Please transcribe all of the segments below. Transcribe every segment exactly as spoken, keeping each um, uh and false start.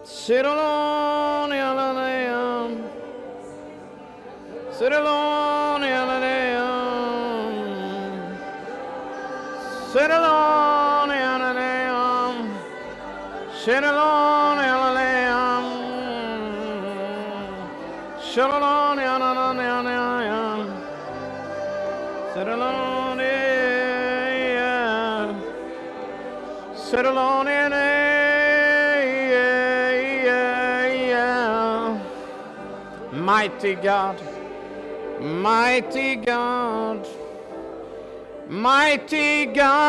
Sit alone, Yalalea. Sit alone, Yalalea. Sit alone, Yalalea. Sit alone, Yalalea. Sit alone, Yalalea. Sit alone, yeah. Sit alone, yeah. Mighty God, mighty God, mighty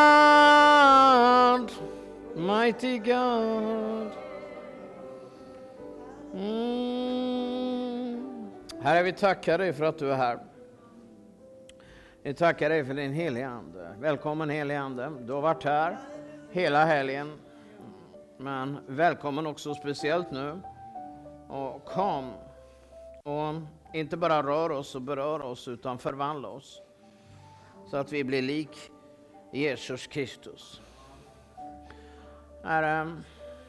God, mighty God. Mm. Herre, vi tackar dig för att du är här. Vi tackar dig för din heliga ande. Välkommen heliga ande. Du har varit här hela helgen. Men välkommen också speciellt nu. Och kom. Och inte bara rör oss och berör oss utan förvandla oss. Så att vi blir lik Jesus Kristus. Herre,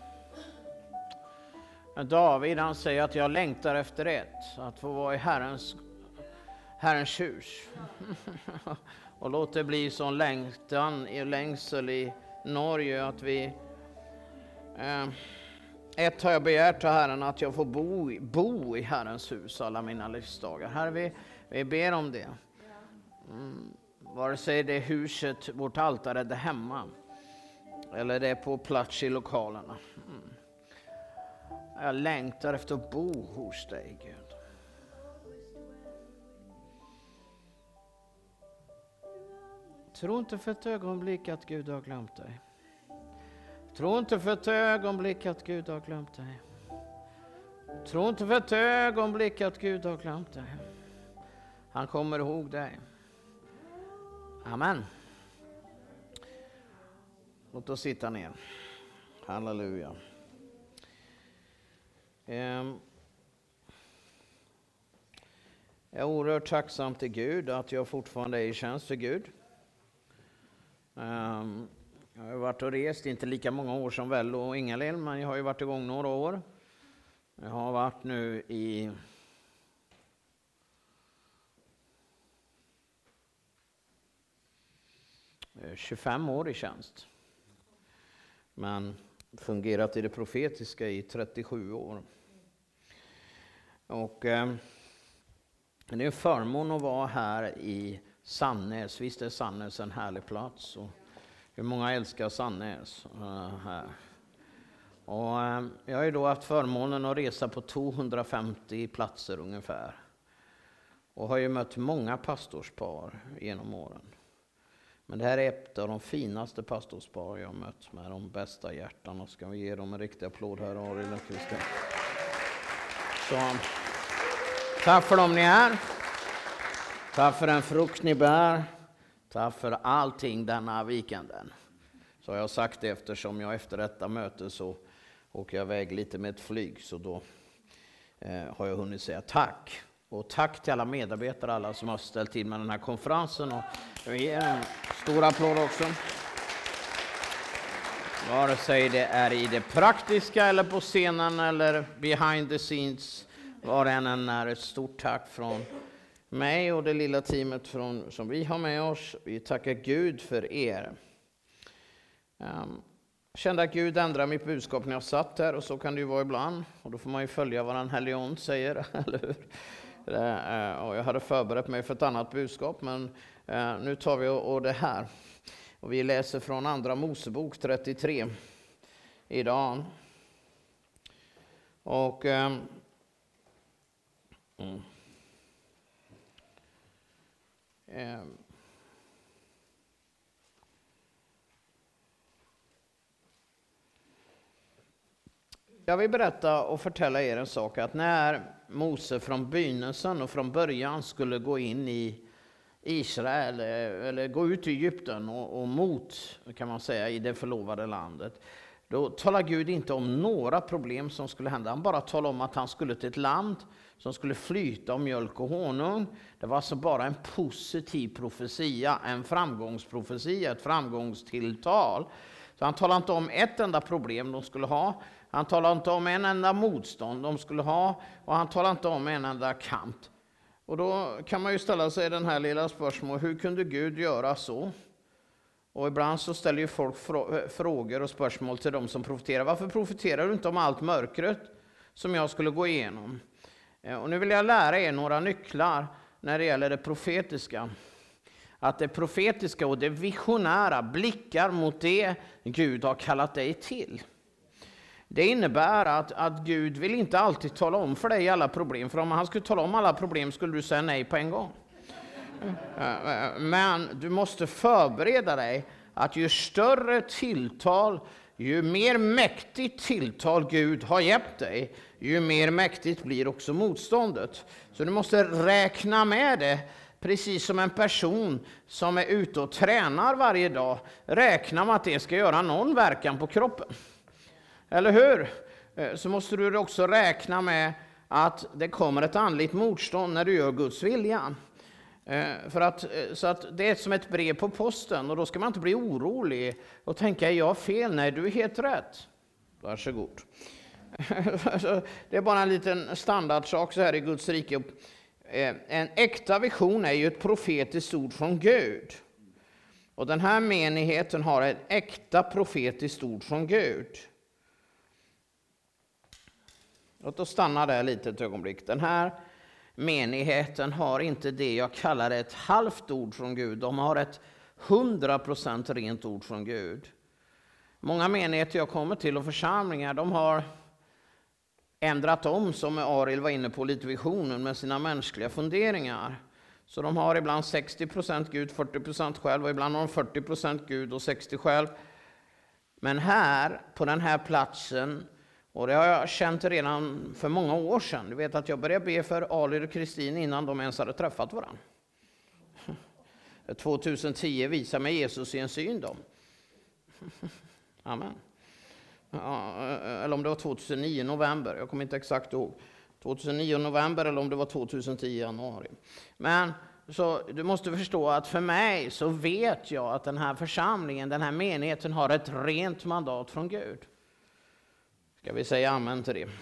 David han säger att jag längtar efter ett. Att få vara i Herrens, Herrens hus. Och låt det bli sån längtan i längsel i Norge att vi... Eh, Ett har jag begärt av Herren att jag får bo, bo i Herrens hus alla mina livsdagar. Herre, vi, vi ber om det. Mm, vare sig det är huset, vårt altare, det hemma. Eller det är på plats i lokalerna. Mm. Jag längtar efter att bo hos dig, Gud. Tro inte för ett ögonblick att Gud har glömt dig. Tro inte för ett ögonblick att Gud har glömt dig. Tro inte för ett ögonblick att Gud har glömt dig. Han kommer ihåg dig. Amen. Låt oss sitta ner. Halleluja. Jag är oerhört tacksam till Gud att jag fortfarande är i tjänst för Gud. Jag har varit och rest, inte lika många år som väl och Ingalill, men jag har ju varit igång några år. Jag har varit nu i tjugofem år i tjänst. Men fungerat i det profetiska i trettiosju år. Och eh, det är en förmån att vara här i Sannäs. Visst är Sannäs en härlig plats och hur många älskar Sannäs uh, här. Och, uh, jag har ju då haft förmånen att resa på tvåhundrafemtio platser ungefär. Och har ju mött många pastorspar genom åren. Men det här är ett av de finaste pastorspar jag har mött med de bästa hjärtan. Ska vi ge dem en riktig applåd här, Ariel och Christian. Så, tack för dem ni är. Tack för den frukt ni bär. Tack för allting denna weekenden. Så jag har sagt det eftersom jag efter detta möte så åker jag iväg lite med ett flyg. Så då eh, har jag hunnit säga tack. Och tack till alla medarbetare, alla som har ställt till med den här konferensen. Och jag ger en stor applåd också. Vare sig det är i det praktiska eller på scenen eller behind the scenes. Var än är ett stort tack från mig och det lilla teamet från, som vi har med oss. Vi tackar Gud för er. Um, kände att Gud ändrar mitt budskap när jag satt här, och så kan det ju vara ibland. Och då får man ju följa vad den helige ande säger, eller hur? Uh, och jag hade förberett mig för ett annat budskap, men uh, nu tar vi och, och det här. Och vi läser från andra Mosebok trettiotre idag. Och... Um, mm. Jag vill berätta och förtälla er en sak, att när Mose från begynnelsen och från början skulle gå in i Israel eller gå ut i Egypten och, och mot, kan man säga, i det förlovade landet, då talar Gud inte om några problem som skulle hända. Han bara talar om att han skulle till ett land som skulle flyta om mjölk och honung. Det var alltså bara en positiv profetia, en framgångsprofetia, ett framgångstilltal. Så han talar inte om ett enda problem de skulle ha, Han talar inte om en enda motstånd de skulle ha, och han talar inte om en enda kamp. Och då kan man ju ställa sig den här lilla spörsmålet, hur kunde Gud göra så? Och ibland så ställer ju folk frågor och spörsmål till de som profeterar. Varför profeterar du inte om allt mörkret som jag skulle gå igenom? Och nu vill jag lära er några nycklar när det gäller det profetiska. Att det profetiska och det visionära blickar mot det Gud har kallat dig till. Det innebär att, att Gud vill inte alltid tala om för dig alla problem. För om han skulle tala om alla problem skulle du säga nej på en gång. Men du måste förbereda dig att ju större tilltal, ju mer mäktigt tilltal Gud har gett dig, ju mer mäktigt blir också motståndet. Så du måste räkna med det, precis som en person som är ute och tränar varje dag. Räkna med att det ska göra någon verkan på kroppen. Eller hur? Så måste du också räkna med att det kommer ett andligt motstånd när du gör Guds vilja. För att, så att det är som ett brev på posten, och då ska man inte bli orolig och tänka, är jag fel? Nej, du är helt rätt. Varsågod. Det är bara en liten standardsak så här i Guds rike. En äkta vision är ju ett profetiskt ord från Gud. Och den här menigheten har ett äkta profetiskt ord från Gud. Låt oss stanna där lite ett ögonblick. Den här menigheten har inte det jag kallar ett halvt ord från Gud. De har ett hundra procent rent ord från Gud. Många menigheter jag kommer till och församlingar, de har ändrat om, som Ariel var inne på, lite visionen med sina mänskliga funderingar. Så de har ibland sextio procent Gud, fyrtio procent själv, och ibland har de fyrtio procent Gud och sextio själv. Men här, på den här platsen, och det har jag känt redan för många år sedan. Du vet att jag började be för Ali och Kristin innan de ens hade träffat varandra. tjugohundratio visar mig Jesus i en syn då. Amen. Ja, eller om det var tjugohundranio november, jag kommer inte exakt ihåg. tjugohundranio november eller om det var tjugohundratio januari. Men så du måste förstå att för mig så vet jag att den här församlingen, den här menigheten har ett rent mandat från Gud. Ska vi säga amen till det?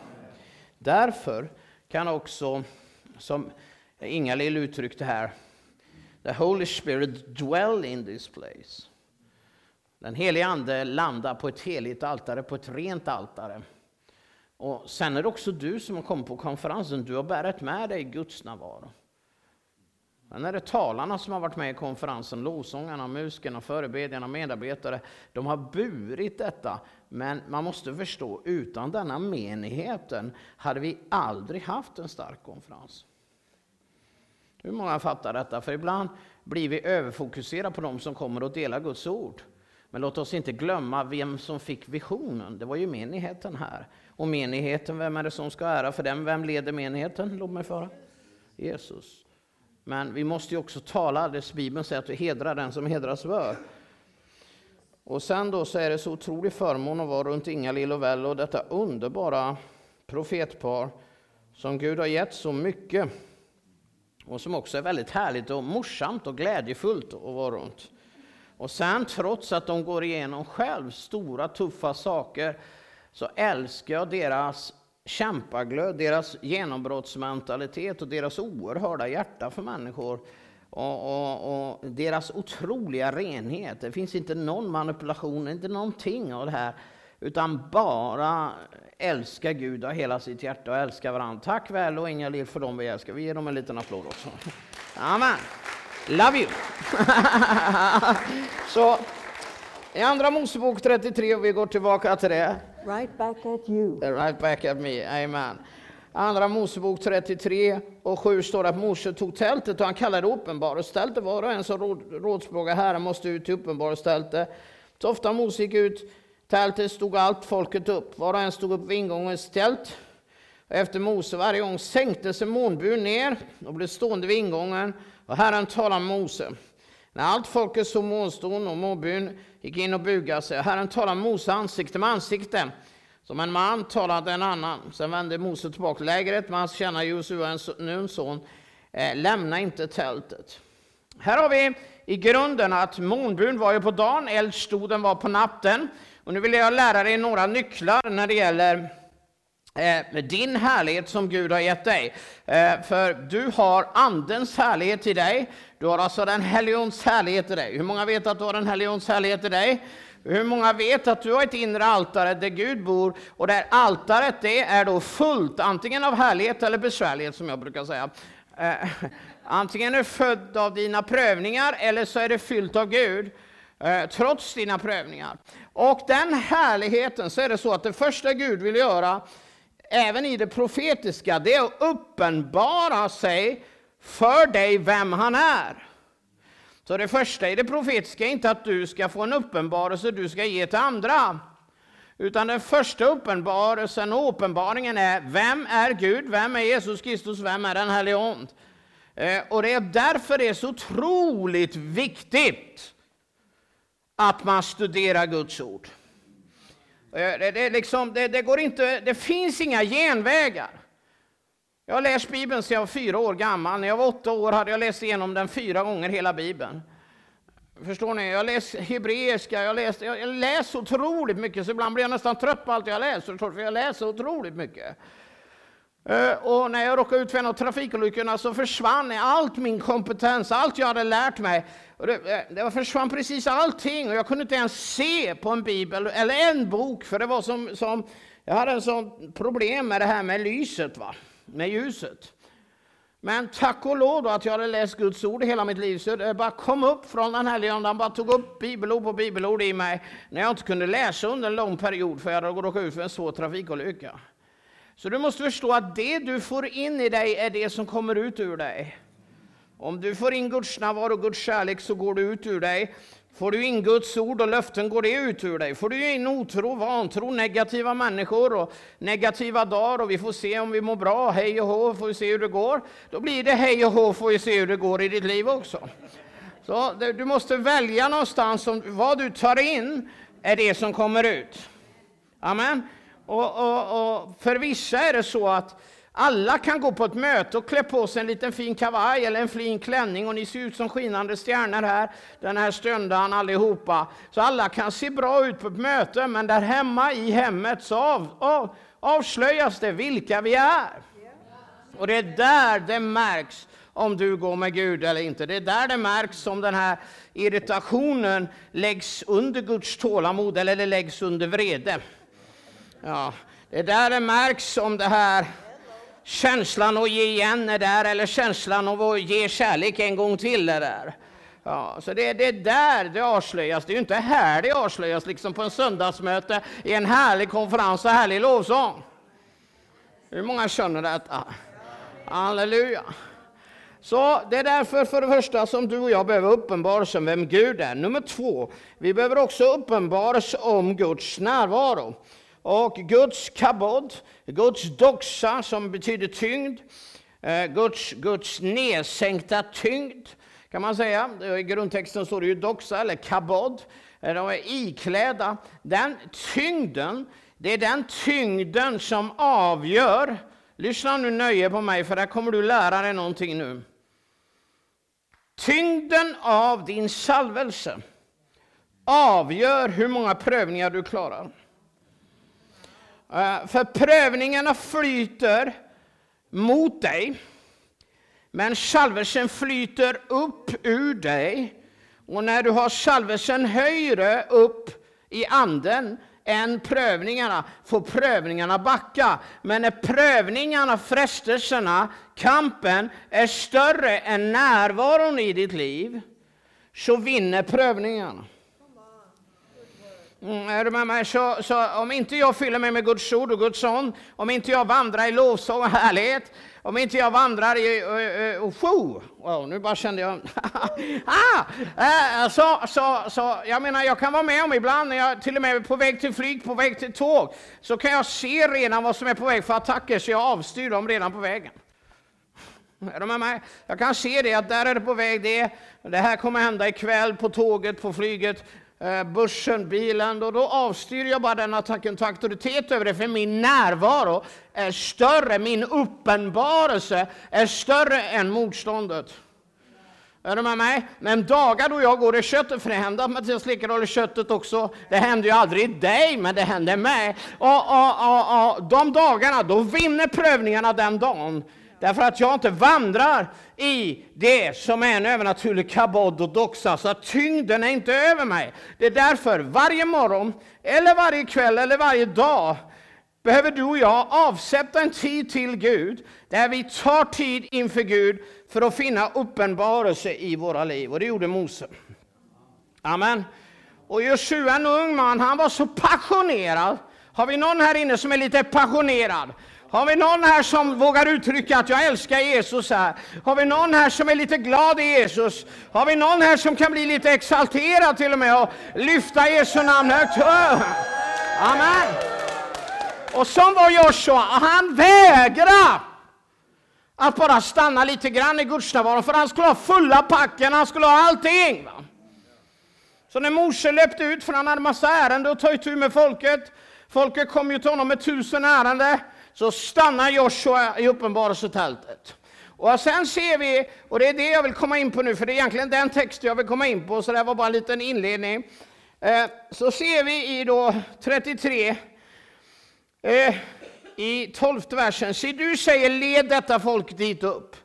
Därför kan också, som Inga-Lill uttryckte här, the Holy Spirit dwell in this place. Den helige ande landar på ett heligt altare, på ett rent altare. Och sen är det också du som har kommit på konferensen, du har bärat med dig Guds närvaro. Sen är det talarna som har varit med i konferensen, lovsångarna, musikerna, förebedjarna, medarbetare. De har burit detta, men man måste förstå, utan denna menigheten hade vi aldrig haft en stark konferens. Hur många fattar detta? För ibland blir vi överfokuserade på de som kommer och delar Guds ord. Men låt oss inte glömma vem som fick visionen. Det var ju menigheten här. Och menigheten, vem är det som ska ära för dem? Vem leder menigheten? Låt mig föra. Jesus. Men vi måste ju också tala, det Bibeln säger att vi hedrar den som hedras bör. Och sen då så är det så otrolig förmån att vara runt Inga-Lill och Väll och detta underbara profetpar som Gud har gett så mycket. Och som också är väldigt härligt och morsamt och glädjefullt att vara runt. Och sen trots att de går igenom själv stora tuffa saker, så älskar jag deras kämpaglöd, deras genombrottsmentalitet och deras oerhörda hjärta för människor. Och, och, och deras otroliga renhet. Det finns inte någon manipulation, inte någonting av det här. Utan bara älska Gud av hela sitt hjärta och älska varandra. Tack väl och Inga-Lill för dem vi älskar. Vi ger dem en liten applåd också. Amen. Love you. Så i andra Mosebok trettiotre, och vi går tillbaka till det. Right back at you. Right back at me, amen. Andra Mosebok trettiotre och sju står att Mose tog tältet och han kallade det uppenbarelsestältet. Var och en som råd, rådsfråga Herren måste ut till uppenbarelsestältet. Så ofta Mose gick ut tältet stod allt folket upp. Var och en stod upp vid ingångens tält. Och efter Mose varje gång sänkte sig månbun ner och blev stående vid ingången. Och Herren talade med Mose. När allt folket såg månstånd och månbun gick in och bugade sig. Herren talade med Mose ansikte med ansikte. Som en man talade en annan. Sen vände Mose tillbaka till lägret. Men han tjänade Josua, Nuns son. Eh, lämna inte tältet. Här har vi i grunden att månbun var ju på dagen. Eldstoden var på natten. Och nu vill jag lära dig några nycklar när det gäller eh, din härlighet som Gud har gett dig. Eh, för du har andens härlighet i dig. Du har alltså den helions härlighet i dig. Hur många vet att du har den helions härlighet i dig? Hur många vet att du har ett inre altare där Gud bor, och där altaret det är då fullt antingen av härlighet eller besvärlighet, som jag brukar säga. Eh, antingen är det född av dina prövningar eller så är det fyllt av Gud eh, trots dina prövningar. Och den härligheten, så är det så att det första Gud vill göra även i det profetiska, det är att uppenbara sig för dig vem han är. Så det första i det profetiska är inte att du ska få en uppenbarelse du ska ge till andra. Utan den första uppenbarelsen och uppenbaringen är: vem är Gud? Vem är Jesus Kristus? Vem är den helige Ande? Eh, och det är därför det är så otroligt viktigt att man studerar Guds ord. Eh, det, det, liksom, det, det, går inte, det finns inga genvägar. Jag har läst Bibeln sedan jag var fyra år gammal. När jag var åtta år hade jag läst igenom den fyra gånger hela Bibeln. Förstår ni? Jag läser hebreiska, jag läser, jag läser otroligt mycket, så ibland blir jag nästan trött på allt jag läser, för jag läser otroligt mycket. Och när jag råkade ut för en av trafikolyckorna så försvann allt min kompetens, allt jag hade lärt mig. Och det, det försvann precis allting, och jag kunde inte ens se på en bibel eller en bok, för det var som, som jag hade en sån problem med det här med lyset, va? Med ljuset. Men tack och lov då att jag hade läst Guds ord i hela mitt liv, så det bara kom upp från den här ledan. Han bara tog upp bibelord på bibelord i mig när jag inte kunde läsa under en lång period, för jag hade råkat ut för en svår trafikolycka. Så du måste förstå att det du får in i dig är det som kommer ut ur dig. Om du får in Guds närvaro och Guds kärlek, så går det ut ur dig. Får du in Guds ord och löften, går det ut ur dig. Får du in otro, vantro, negativa människor och negativa dagar, och vi får se om vi mår bra, hej och hå, får vi se hur det går. Då blir det hej och hå, får vi se hur det går i ditt liv också. Så du måste välja någonstans, som vad du tar in är det som kommer ut. Amen. Och, och, och för vissa är det så att alla kan gå på ett möte och klä på sig en liten fin kavaj eller en fin klänning, och ni ser ut som skinande stjärnor här den här stunden allihopa. Så alla kan se bra ut på ett möte, men där hemma i hemmet så av, av, avslöjas det vilka vi är. Och det är där det märks om du går med Gud eller inte. Det är där det märks om den här irritationen läggs under Guds tålamod eller det läggs under vrede. Ja, det är där det märks om det här känslan att ge igen är där, eller känslan av att ge kärlek en gång till är där. Ja, så det, det är där det avslöjas. Det är ju inte här det avslöjas, liksom på en söndagsmöte i en härlig konferens och härlig lovsång. Hur många känner detta? Halleluja. Så det är därför för det första som du och jag behöver uppenbarelse om vem Gud är. Nummer två, vi behöver också uppenbarelse om Guds närvaro. Och Guds kabod, Guds doxa som betyder tyngd, eh, Guds, Guds nedsänkta tyngd kan man säga. I grundtexten står det ju doxa eller kabod, de är iklädda. Den tyngden, det är den tyngden som avgör, lyssna nu nöje på mig, för där kommer du lära dig någonting nu. Tyngden av din salvelse avgör hur många prövningar du klarar. För prövningarna flyter mot dig, men salvelsen flyter upp ur dig. Och när du har salvelsen högre upp i anden än prövningarna, får prövningarna backa. Men när prövningarna, frestelserna, kampen är större än närvaron i ditt liv, så vinner prövningarna. Mm, är du med mig? Så, så om inte jag fyller mig med Guds ord och Guds son, om inte jag vandrar i lovsång och härlighet, om inte jag vandrar i uh, uh, uh, wow, nu bara kände jag ah, uh, så, så, så jag menar, jag kan vara med om ibland när jag till och med är på väg till flyg, på väg till tåg, så kan jag se redan vad som är på väg för attacker, så jag avstyr dem redan på vägen. Är du med mig? Jag kan se det, att där är det på väg, det, det här kommer hända ikväll på tåget, på flyget, bussen, bilen, och då avstyr jag bara den attacken, tar auktoritet över det, för min närvaro är större, min uppenbarelse är större än motståndet. Är du med mig? Men dagar då jag går i köttet, för det händer att Mattias slickar håller köttet också. Det händer ju aldrig dig, men det händer mig. Och, och, och, och de dagarna, då vinner prövningarna den dagen. Därför att jag inte vandrar i det som är en övernaturlig kabod och doxa. Så att tyngden är inte över mig. Det är därför varje morgon, eller varje kväll, eller varje dag behöver du och jag avsätta en tid till Gud. Där vi tar tid inför Gud för att finna uppenbarelse i våra liv. Och det gjorde Mose. Amen. Och Josua, en ung man, han var så passionerad. Har vi någon här inne som är lite passionerad? Har vi någon här som vågar uttrycka att jag älskar Jesus här? Har vi någon här som är lite glad i Jesus? Har vi någon här som kan bli lite exalterad till och med och lyfta Jesu namn högt? Amen. Och som var Joshua, han vägrade att bara stanna lite grann i Guds närvaro, för han skulle ha fulla packen, han skulle ha allting. Va? Så när Mose löpte ut, för han hade massa ärende och tog itu med folket, folket kom ju till honom med tusen ärende, så stannar Joshua i uppenbarelsetältet. Och sen ser vi, och det är det jag vill komma in på nu, för det är egentligen den text jag vill komma in på, så det var bara en liten inledning. Eh, så ser vi i då trettiotre, eh, i tolfte versen, se du säger led detta folk dit upp.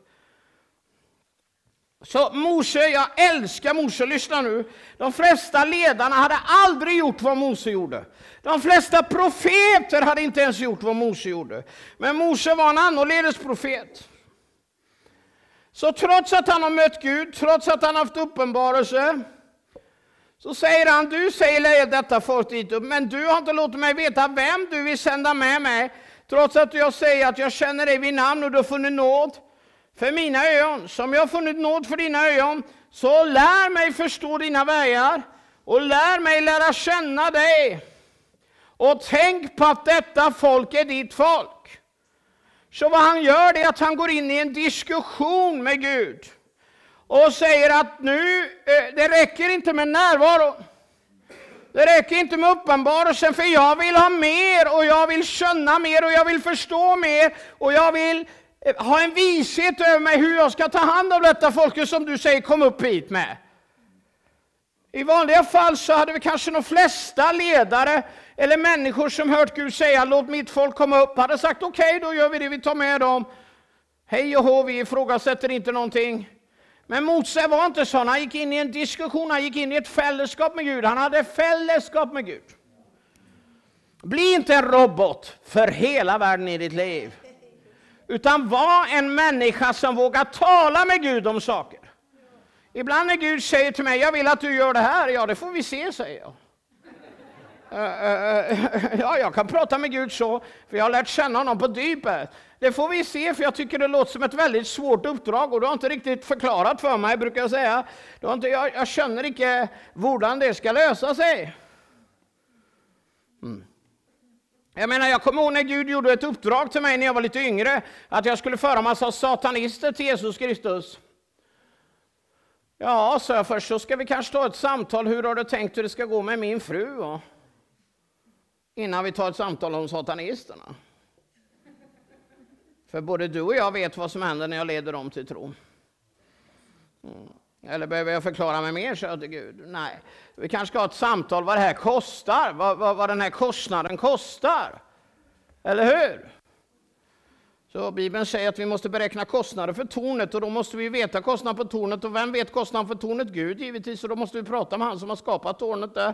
Så Mose, jag älskar Mose, lyssna nu. De flesta ledarna hade aldrig gjort vad Mose gjorde. De flesta profeter hade inte ens gjort vad Mose gjorde. Men Mose var en annorledes profet. Så trots att han har mött Gud, trots att han har haft uppenbarelse, så säger han, du säger led detta folk dit upp, men du har inte låtit mig veta vem du vill sända med mig. Trots att jag säger att jag känner dig vid namn och du har funnit nåd för mina ögon. Som jag har funnit nåd för dina ögon, så lär mig förstå dina vägar och lär mig lära känna dig. Och tänk på att detta folk är ditt folk. Så vad han gör är att han går in i en diskussion med Gud och säger att nu, det räcker inte med närvaro. Det räcker inte med uppenbarelsen, för jag vill ha mer och jag vill känna mer och jag vill förstå mer och jag vill ha en vishet över mig hur jag ska ta hand om detta folket som du säger kom upp hit med. I vanliga fall så hade vi kanske de flesta ledare eller människor som hört Gud säga låt mitt folk komma upp, hade sagt okej, okay, då gör vi det, vi tar med dem. Hej och hå, vi ifrågasätter inte någonting. Men Mose var inte sån, han gick in i en diskussion, han gick in i ett fällskap med Gud, han hade fällskap med Gud. Bli inte en robot för hela världen i ditt liv, utan var en människa som vågar tala med Gud om saker. Ibland när Gud säger till mig, jag vill att du gör det här, ja det får vi se, säger jag. Uh, uh, uh, ja, jag kan prata med Gud så, för jag har lärt känna honom på djupet. Det får vi se, för jag tycker det låter som ett väldigt svårt uppdrag och du har inte riktigt förklarat för mig, brukar jag säga. Du har inte, jag, jag känner inte hur det ska lösa sig. Mm. Jag menar, jag kommer ihåg när Gud gjorde ett uppdrag till mig när jag var lite yngre, att jag skulle föra massa satanister till Jesus Kristus. Ja, så jag först så ska vi kanske ta ett samtal, hur har du tänkt hur det ska gå med min fru? Och innan vi tar ett samtal om satanisterna. För både du och jag vet vad som händer när jag leder dem till tro. Mm. Eller behöver jag förklara mig mer, så till Gud? Nej, vi kanske ska ha ett samtal vad det här kostar. Vad, vad, vad den här kostnaden kostar. Eller hur? Så Bibeln säger att vi måste beräkna kostnader för tornet. Och då måste vi veta kostnaden för tornet. Och vem vet kostnaden för tornet? Gud givetvis. Och då måste vi prata med han som har skapat tornet där.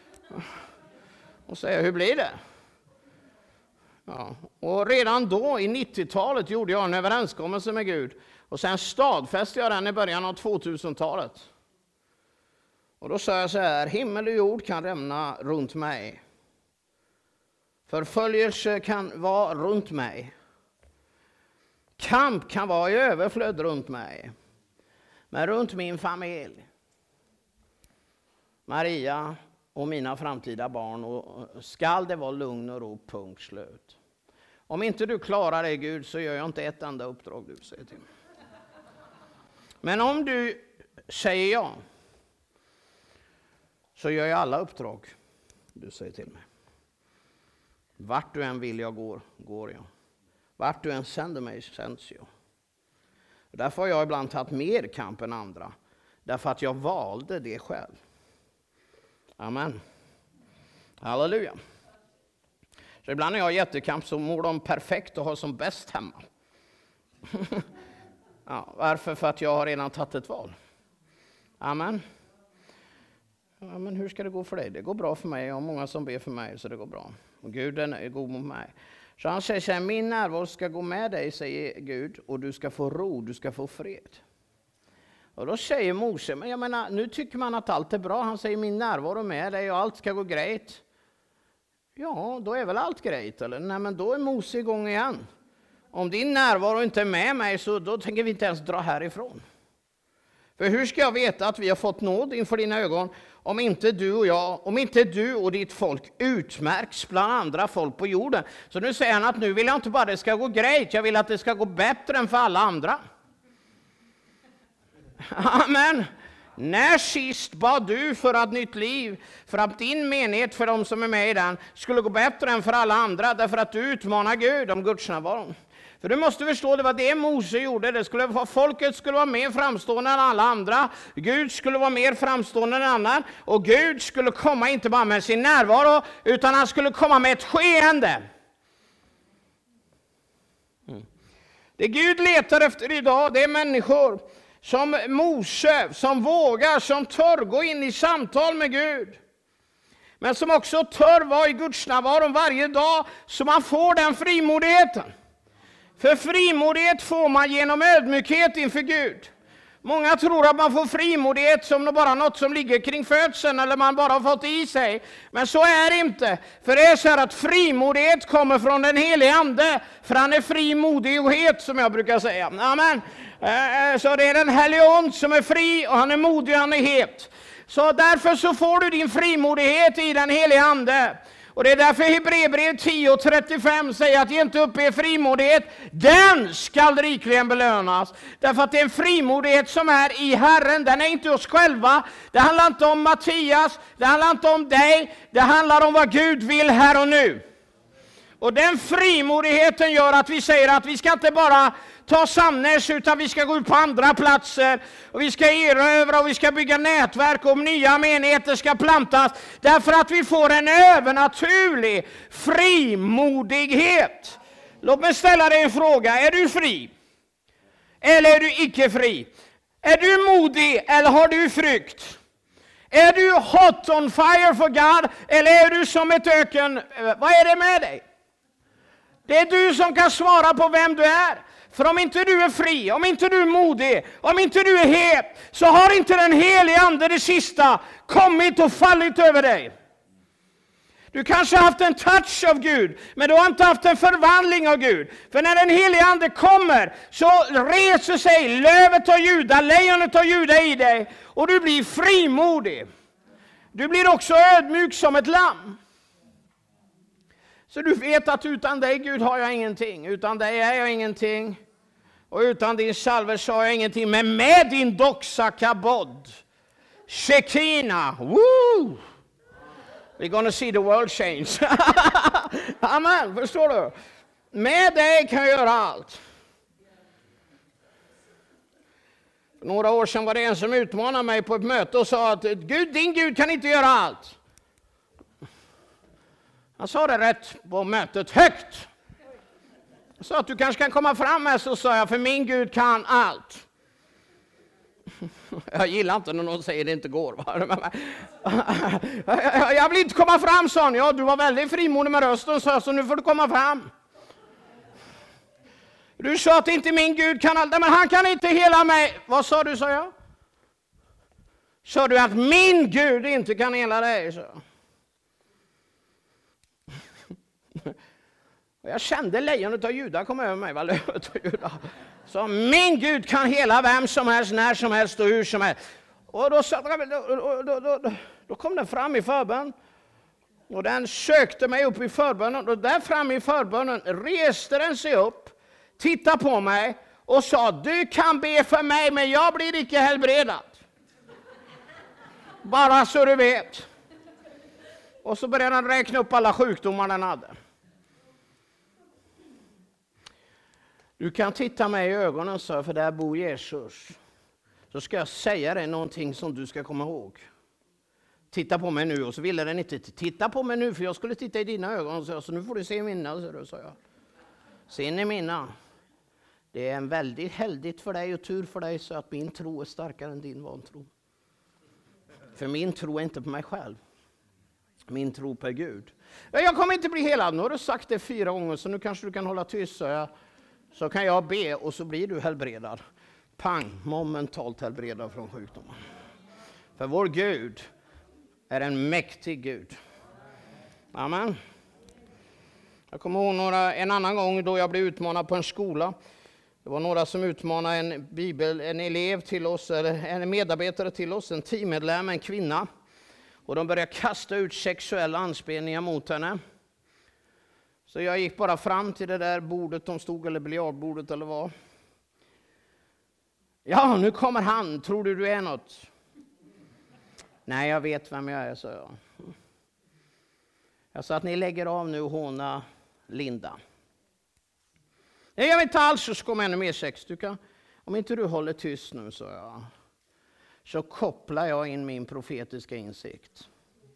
Och säga, hur blir det? Ja. Och redan då i nittiotalet gjorde jag en överenskommelse med Gud. Och sen stadfäste jag den i början av tvåtusentalet. Och då sa jag så här, himmel och jord kan rämna runt mig. Förföljelse kan vara runt mig. Kamp kan vara i överflöd runt mig. Men runt min familj, Maria och mina framtida barn, och skall det vara lugn och ro, punkt slut. Om inte du klarar det, Gud, så gör jag inte ett enda uppdrag du säger till mig. Men om du säger ja, så gör jag alla uppdrag du säger till mig. Vart du än vill jag går, går jag. Vart du än sänder mig, sänds jag. Därför har jag ibland tagit mer kamp än andra. Därför att jag valde det själv. Amen. Halleluja. Så ibland när jag har jättekamp så mår de perfekt och har som bäst hemma. Ja, varför? För att jag har redan tagit ett val. Amen. Ja, men hur ska det gå för dig? Det går bra för mig. Jag har många som ber för mig, så det går bra. Och Gud är god mot mig. Så han säger så här, min närvaro ska gå med dig, säger Gud. Och du ska få ro, du ska få fred. Och då säger Mose, men jag menar, nu tycker man att allt är bra. Han säger, min närvaro med dig och allt ska gå grejt. Ja, då är väl allt grejt, eller? Nej, men då är Mose igång igen. Om din närvaro inte är med mig, så då tänker vi inte ens dra härifrån. För hur ska jag veta att vi har fått nåd inför dina ögon om inte du och jag, om inte du och ditt folk utmärks bland andra folk på jorden? Så nu säger han att nu vill jag inte bara att det ska gå grejt, jag vill att det ska gå bättre än för alla andra. Amen. När sist bad du för att nytt liv, för att din menighet, för de som är med i den, skulle gå bättre än för alla andra, därför att du utmanar Gud om Guds närvaro? För du måste förstå, det var det Mose gjorde. Det skulle vara, folket skulle vara mer framstående än alla andra. Gud skulle vara mer framstående än annan. Och Gud skulle komma inte bara med sin närvaro, utan han skulle komma med ett skeende. Mm. Det Gud letar efter idag, det är människor som Mose, som vågar, som tör gå in i samtal med Gud. Men som också tör vara i Guds närvaro varje dag, så man får den frimodigheten. För frimodighet får man genom ödmjukhet inför Gud. Många tror att man får frimodighet som bara något som ligger kring födseln, eller man bara har fått i sig. Men så är det inte. För det är så här att frimodighet kommer från den helige ande. För han är frimodighet, som jag brukar säga. Amen. Så det är den helige ande som är fri, och han är modig och han är het. Så därför så får du din frimodighet i den helige ande. Och det är därför Hebreerbrevet tio trettiofem säger att ge inte upp er frimodighet, den skall rikligen belönas. Därför att det är en frimodighet som är i Herren, den är inte oss själva. Det handlar inte om Mattias, det handlar inte om dig, det handlar om vad Gud vill här och nu. Och den frimodigheten gör att vi säger att vi ska inte bara ta Sannäs, utan vi ska gå ut på andra platser. Och vi ska erövra och vi ska bygga nätverk, och nya menigheter ska plantas. Därför att vi får en övernaturlig frimodighet. Låt mig ställa dig en fråga. Är du fri? Eller är du icke fri? Är du modig eller har du frykt? Är du hot on fire for God, eller är du som ett öken? Vad är det med dig? Det är du som kan svara på vem du är. För om inte du är fri, om inte du är modig, om inte du är het, så har inte den helige ande, det sista, kommit och fallit över dig. Du kanske har haft en touch av Gud, men du har inte haft en förvandling av Gud. För när den helige ande kommer, så reser sig lövet av Juda, lejonet av Juda i dig, och du blir frimodig. Du blir också ödmjuk som ett lamm. Så du vet att utan dig, Gud, har jag ingenting. Utan dig är jag ingenting. Och utan din salvelse har jag ingenting. Men med din doxa kabod, Shekina, woo! We're gonna see the world change. Amen, förstår du? Med dig kan jag göra allt. För några år sedan var det en som utmanade mig på ett möte och sa att Gud, din Gud kan inte göra allt. Han sa det rätt på mötet högt. Jag sa att du kanske kan komma fram med, så sa jag, för min Gud kan allt. Jag gillar inte när någon säger det inte går. Jag vill inte komma fram, sa han. Ja, du var väldigt frimodig med rösten, så, så nu får du komma fram. Du sa att inte min Gud kan allt. Men han kan inte hela mig. Vad sa du, sa jag? Sa du att min Gud inte kan hela dig, så. Jag kände lejonet av Juda kom över mig. Lövet av Juda. Så min Gud kan hela vem som helst, när som helst och hur som helst. Och då, då, då, då, då kom den fram i förbön. Och den sökte mig upp i förbönen. Och där fram i förbönen reste den sig upp, tittade på mig och sa, du kan be för mig, men jag blir icke helbredad. Bara så du vet. Och så började den räkna upp alla sjukdomar den hade. Du kan titta mig i ögonen, så, för där bor Jesus. så ska jag säga dig någonting som du ska komma ihåg. Titta på mig nu. Och så ville den inte titta på mig nu, för jag skulle titta i dina ögon. Så, så nu får du se mina, så, sa jag. Se ni mina. Det är en väldigt heldigt för dig och tur för dig, så att min tro är starkare än din vantro. För min tro är inte på mig själv. Min tro på Gud. Jag kommer inte bli helad. Nu har du sagt det fyra gånger, så nu kanske du kan hålla tyst. Så, jag, så kan jag be och så blir du helbredad. Pang, momentant helbredad från sjukdomen. För vår Gud är en mäktig Gud. Amen. Jag kommer ihåg några, en annan gång då jag blev utmanad på en skola. Det var några som utmanade en, bibel, en elev till oss, eller en medarbetare till oss, en teammedlem, en kvinna. Och de började kasta ut sexuella anspelningar mot henne. Så jag gick bara fram till det där bordet de stod, eller biljardbordet eller vad. Ja, nu kommer han. Tror du du är något? Nej, jag vet vem jag är, sa jag. Jag sa att ni lägger av nu håna Linda. Nej, jag vet inte alls, så kommer ännu mer sex. Du kan, om inte du håller tyst nu, sa jag, så kopplar jag in min profetiska insikt.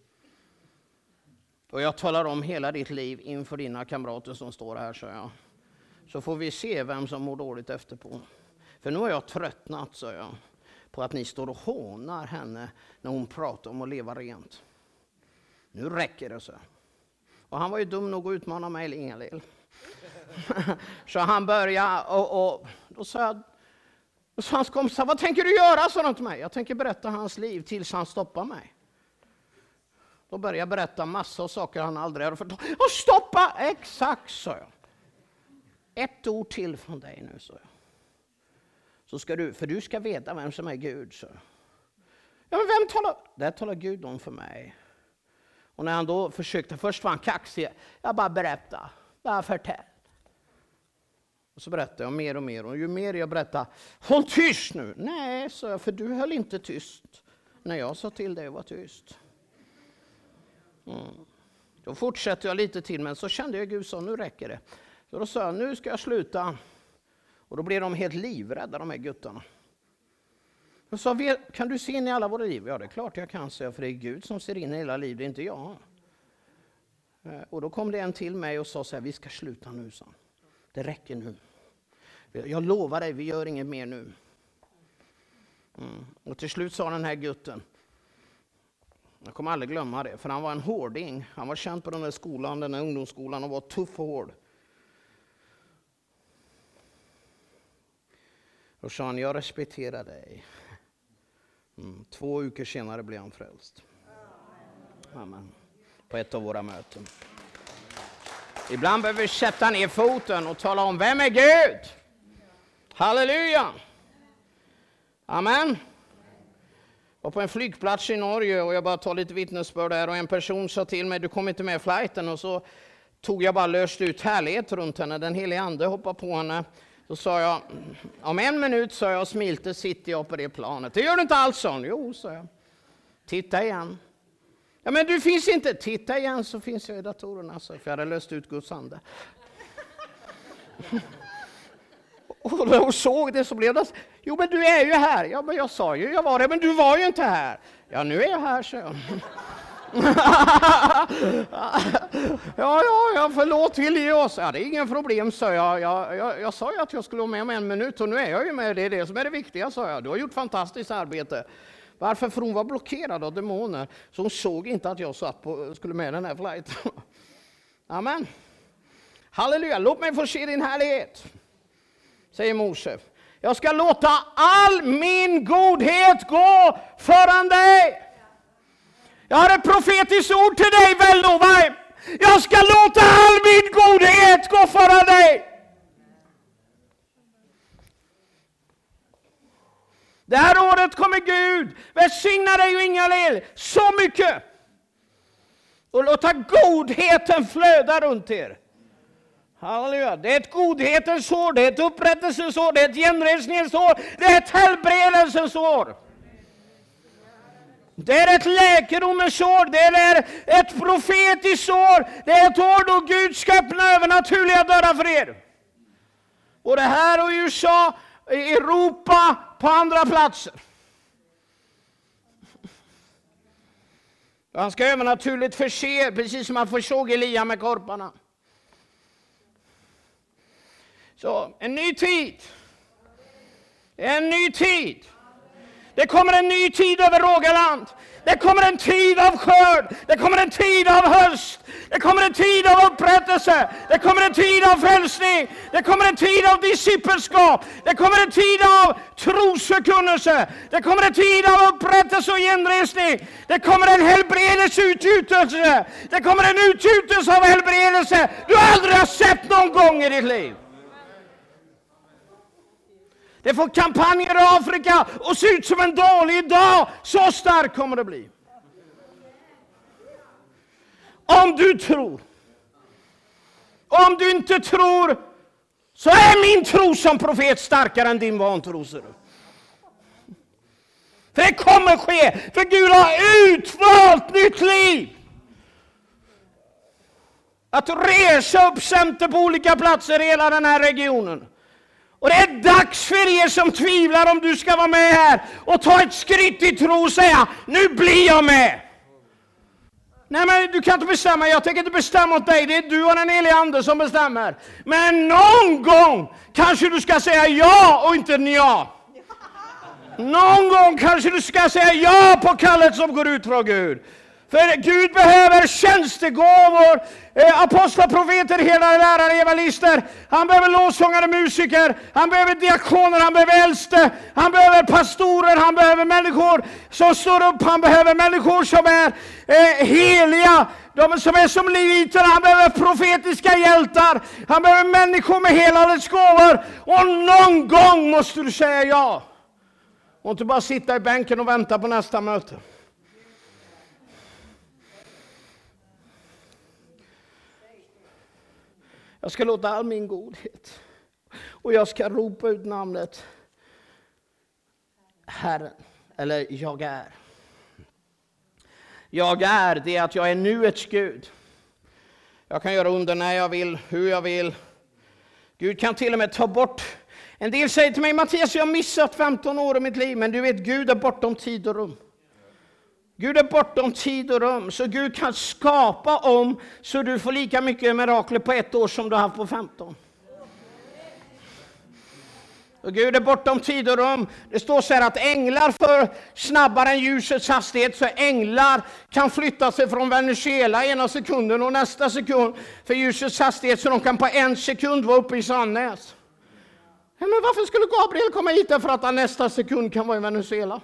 Och jag talar om hela ditt liv inför dina kamrater som står här, sa jag. Så får vi se vem som mår dåligt efterpå. För nu har jag tröttnat, sa jag, på att ni står och hånar henne när hon pratar om att leva rent. Nu räcker det, så. Och han var ju dum nog att utmana mig, eller ingen del. Så han började och, och då sa jag, och så hans kompisar, vad tänker du göra, sa de till mig. Jag tänker berätta hans liv tills han stoppar mig. Då började jag berätta massor av saker han aldrig hade förstått. Och stoppa! Exakt, sa jag. Ett ord till från dig nu, sa jag. Så ska du, för du ska veta vem som är Gud, så. Ja, men vem talar? Det talar Gud om för mig. Och när han då försökte, först var han kaxig. Jag bara berätta, bara förtäll. Och så berättade jag mer och mer. Och ju mer jag berättade, håll tyst nu. Nej, sa jag, för du höll inte tyst när jag sa till dig att vara tyst. Mm. Då fortsatte jag lite till, men så kände jag Gud sa, nu räcker det. Så då sa jag, nu ska jag sluta. Och då blev de helt livrädda, de här guttarna. Jag sa, kan du se in i alla våra liv? Ja, det är klart jag kan, säga, för det är Gud som ser in i hela livet, det är inte jag. Och då kom det en till mig och sa så här, vi ska sluta nu, sa han. Det räcker nu. Jag lovar dig, vi gör inget mer nu. Mm. Och till slut sa den här gutten, jag kommer aldrig glömma det, för han var en hårding. Han var känd på den där skolan, den här ungdomsskolan, och var tuff och hård. Och sa han, jag respekterar dig. Mm. Två veckor senare blev han frälst. Amen. På ett av våra möten. Ibland behöver vi sätta ner foten och tala om, vem är Gud? Halleluja! Amen. Jag var på en flygplats i Norge och jag bara tar lite vittnesbörd där. Och en person sa till mig, du kommer inte med flighten. Och så tog jag bara löst ut härlighet runt henne. Den helige ande hoppade på henne. Så sa jag, om en minut, sa jag, smilte sitter jag på det planet. Det gör du inte alls, sån. Jo, sa jag. Titta igen. Ja, men du finns inte. Titta igen, så finns jag i datorerna. Så, för jag hade löst ut Guds ande. Och då hon såg det så blev det, jo men du är ju här. Ja, men jag sa ju, jag var det, men du var ju inte här. Ja, nu är jag här, så jag. ja, ja, jag förlåt till ge oss. Ja, det är ingen problem, sa jag. Jag, jag. jag sa ju att jag skulle vara med om en minut och nu är jag ju med. Det är det som är det viktiga, sa jag. Du har gjort fantastiskt arbete. Varför? För hon var blockerad av demoner. Så hon såg inte att jag satt på, skulle med den här flighten. Amen. Halleluja, låt mig få se din härlighet. Säger Mose. Jag ska låta all min godhet gå föran dig. Jag har ett profetiskt ord till dig, Vällnova. Jag ska låta all min godhet gå föran dig. Det här året kommer Gud välsigna dig och Ingalill så mycket. Och låta godheten flöda runt er. Halleluja. Det är ett godhetens år, det är ett upprättelsens år, det är ett genresningens år, det är ett helbredelsens år. Det är ett läkedomens år, det är ett profetiskt år, det är ett år då Gud ska öppna övernaturliga dörrar för er. Och det här och U S A, i Europa på andra platser. Han ska övernaturligt förse, precis som han försåg Elia med korparna. Så en ny tid. En ny tid. Det kommer en ny tid över Rogaland. Det kommer en tid av skörd. Det kommer en tid av höst. Det kommer en tid av upprättelse. Det kommer en tid av frälsning. Det kommer en tid av discipelskap. Det kommer en tid av trosförkunnelse. Det kommer en tid av upprättelse och genresning. Det kommer en helbredelse utgjutelse. Det kommer en utgjutelse av helbredelse du aldrig har sett någon gång i ditt liv. Det får kampanjer i Afrika och se ut som en dålig dag. Så stark kommer det bli. Om du tror. Om du inte tror, så är min tro som profet starkare än din vantro. För det kommer ske. För Gud har utvalt nytt liv. Att resa upp center på olika platser i hela den här regionen. Och det är dags för er som tvivlar om du ska vara med här och ta ett skritt i tro och säga, nu blir jag med. Nej, men du kan inte bestämma, jag tänker inte bestämma åt dig, det är du och den helige ande som bestämmer. Men någon gång kanske du ska säga ja och inte ja. Någon gång kanske du ska säga ja på kallet som går ut från Gud. För Gud behöver tjänstegåvor, eh, apostlar, profeter, herdar, lärare, evangelister. Han behöver lovsångare, musiker. Han behöver diakoner, han behöver äldste. Han behöver pastorer, han behöver människor som står upp. Han behöver människor som är eh, heliga, de som är som leviter. Han behöver profetiska hjältar. Han behöver människor med helandets gåvor. Och någon gång måste du säga ja. Och inte bara sitta i bänken och vänta på nästa möte. Jag ska låta all min godhet. Och jag ska ropa ut namnet Herren. Eller jag är. Jag är det att jag är nuets Gud. Jag kan göra under när jag vill, hur jag vill. Gud kan till och med ta bort. En del säger till mig, Mattias, jag har missat femton år i mitt liv. Men du vet, Gud är bortom tid och rum. Gud är bortom tid och rum, så Gud kan skapa om så du får lika mycket mirakler på ett år som du har haft på femton. Och Gud är bortom tid och rum. Det står så här att änglar för snabbare än ljusets hastighet, så änglar kan flytta sig från Venezuela ena sekunden och nästa sekund för ljusets hastighet, så de kan på en sekund vara uppe i Sannäs. Ja, men varför skulle Gabriel komma hit för att han nästa sekund kan vara i Venezuela?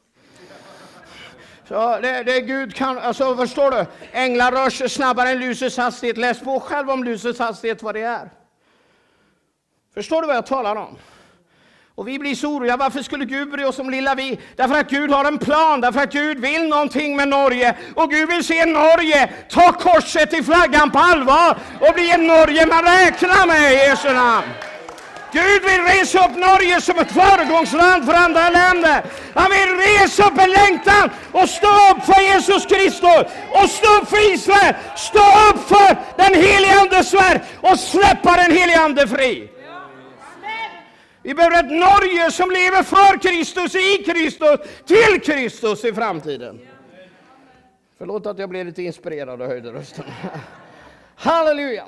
Så det, det Gud kan, alltså förstår du? Änglar rör sig snabbare än ljusets hastighet. Läs på själv om ljusets hastighet vad det är. Förstår du vad jag talar om? Och vi blir så oroliga, varför skulle Gud bry oss om lilla vi? Därför att Gud har en plan, därför att Gud vill någonting med Norge. Och Gud vill se Norge ta korset i flaggan på allvar och bli en Norge man räknar med i Jesu namn. Gud vill resa upp Norge som ett föregångsland för andra länder. Han vill resa upp en längtan och stå upp för Jesus Kristus. Och stå upp för Israel. Stå upp för den helige Andes verk och släppa den helige Ande fri. Vi behöver ett Norge som lever för Kristus, i Kristus, till Kristus i framtiden. Förlåt att jag blev lite inspirerad och höjde rösten. Halleluja.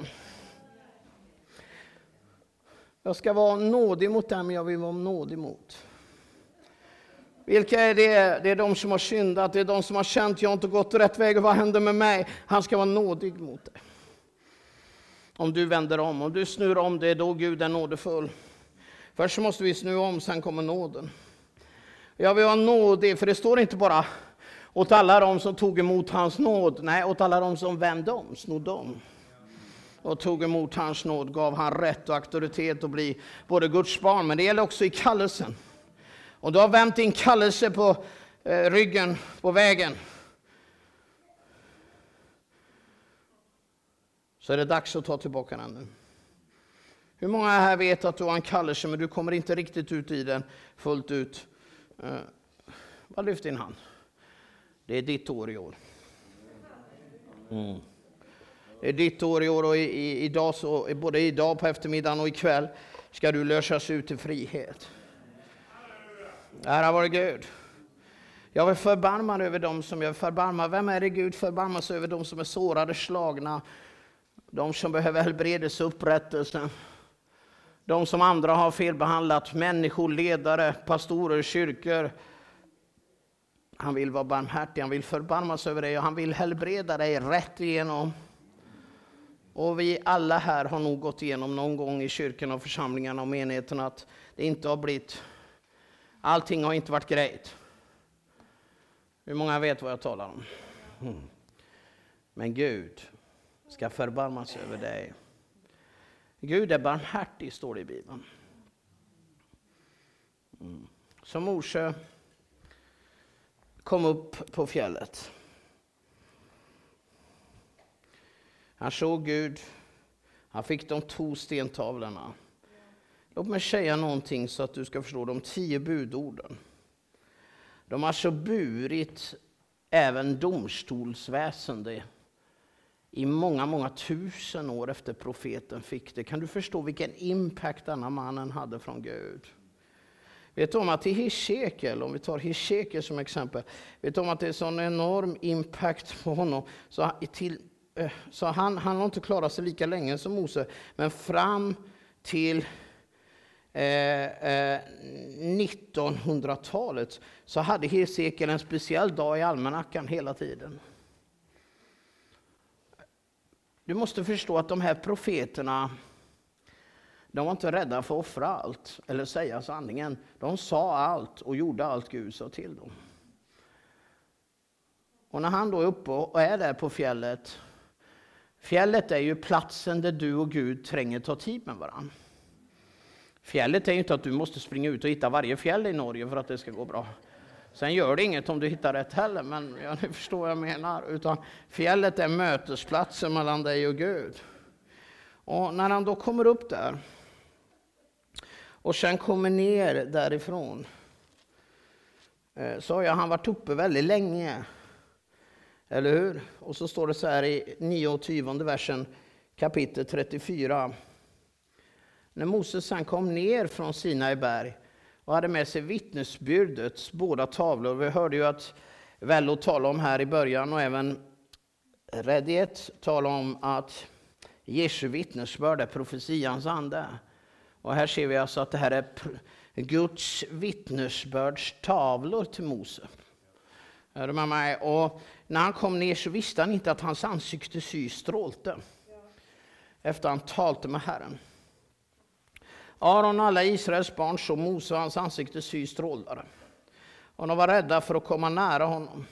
Jag ska vara nådig mot dem jag vill vara nådig mot. Vilka är det? Det är de som har syndat. Det är de som har känt jag har inte gått rätt väg. Och vad händer med mig? Han ska vara nådig mot dig. Om du vänder om. Om du snur om, det är då Gud är nådefull. Först så måste vi snurra om, sen kommer nåden. Jag vill vara nådig, för det står inte bara åt alla de som tog emot hans nåd. Nej, åt alla de som vände om, snodde om. Och tog emot hans nåd, gav han rätt och auktoritet att bli både Guds barn. Men det gäller också i kallelsen. Och du har vänt din kallelse på eh, ryggen, på vägen. Så är det dags att ta tillbaka den nu. Hur många här vet att du har en kallelse men du kommer inte riktigt ut i den fullt ut? Eh, bara lyft din hand. Det är ditt år i år. Mm. Det är ditt år i år och i, i, idag så, både idag på eftermiddagen och ikväll ska du lösas ut i frihet. Ära vare Gud. Jag vill förbarma över dem som jag förbarmar. Vem är det Gud förbarmar sig över? De som är sårade, slagna. De som behöver helbredelse och upprättelse. De som andra har felbehandlat. Människor, ledare, pastorer, kyrkor. Han vill vara barmhärtig. Han vill förbarma sig över dig. Och han vill helbreda dig rätt igenom. Och vi alla här har nog gått igenom någon gång i kyrkan och församlingarna och menigheten att det inte har blivit, allting har inte varit grejt. Hur många vet vad jag talar om? Mm. Men Gud ska förbarma sig över dig. Gud är barmhärtig, står det i Bibeln. Mm. Så Mose kom upp på fjället. Han såg Gud. Han fick de två stentavlorna. Låt mig säga någonting så att du ska förstå de tio budorden. De har så burit även domstolsväsende i många, många tusen år efter profeten fick det. Kan du förstå vilken impact denna mannen hade från Gud? Vet du om att i Hesekiel, om vi tar Hesekiel som exempel, vet du om att det är sån enorm impact på honom så till Så han, han har inte klarat sig lika länge som Mose. Men fram till eh, eh, nittonhundratalet så hade Hesekiel en speciell dag i almanackan hela tiden. Du måste förstå att de här profeterna, de var inte rädda för att offra allt eller säga sanningen. De sa allt och gjorde allt Gud sa till dem. Och när han då är uppe och är där på fjället. Fjället är ju platsen där du och Gud tränger ta tid med varandra. Fjället är ju inte att du måste springa ut och hitta varje fjäll i Norge för att det ska gå bra. Sen gör det inget om du hittar rätt heller, men ja, ni förstår vad jag menar. Utan fjället är mötesplatsen mellan dig och Gud. Och när han då kommer upp där och sen kommer ner därifrån så har han varit uppe väldigt länge. Eller hur? Och så står det så här i nionde versen kapitel trettiofyra. När Moses sen kom ner från Sinai berg och hade med sig vittnesbyrdets båda tavlor. Vi hörde ju att Vello talade om här i början och även Rediet talade om att Jesu vittnesbörd är profetians ande. Och här ser vi alltså att det här är Guds vittnesbörds tavlor till Mose. Är du med mig? Och när han kom ner så visste han inte att hans ansikte sy strålte. Efter han talte med Herren. Aron och alla Israels barn så Mose och hans ansikte sy strålade. Och de var rädda för att komma nära honom.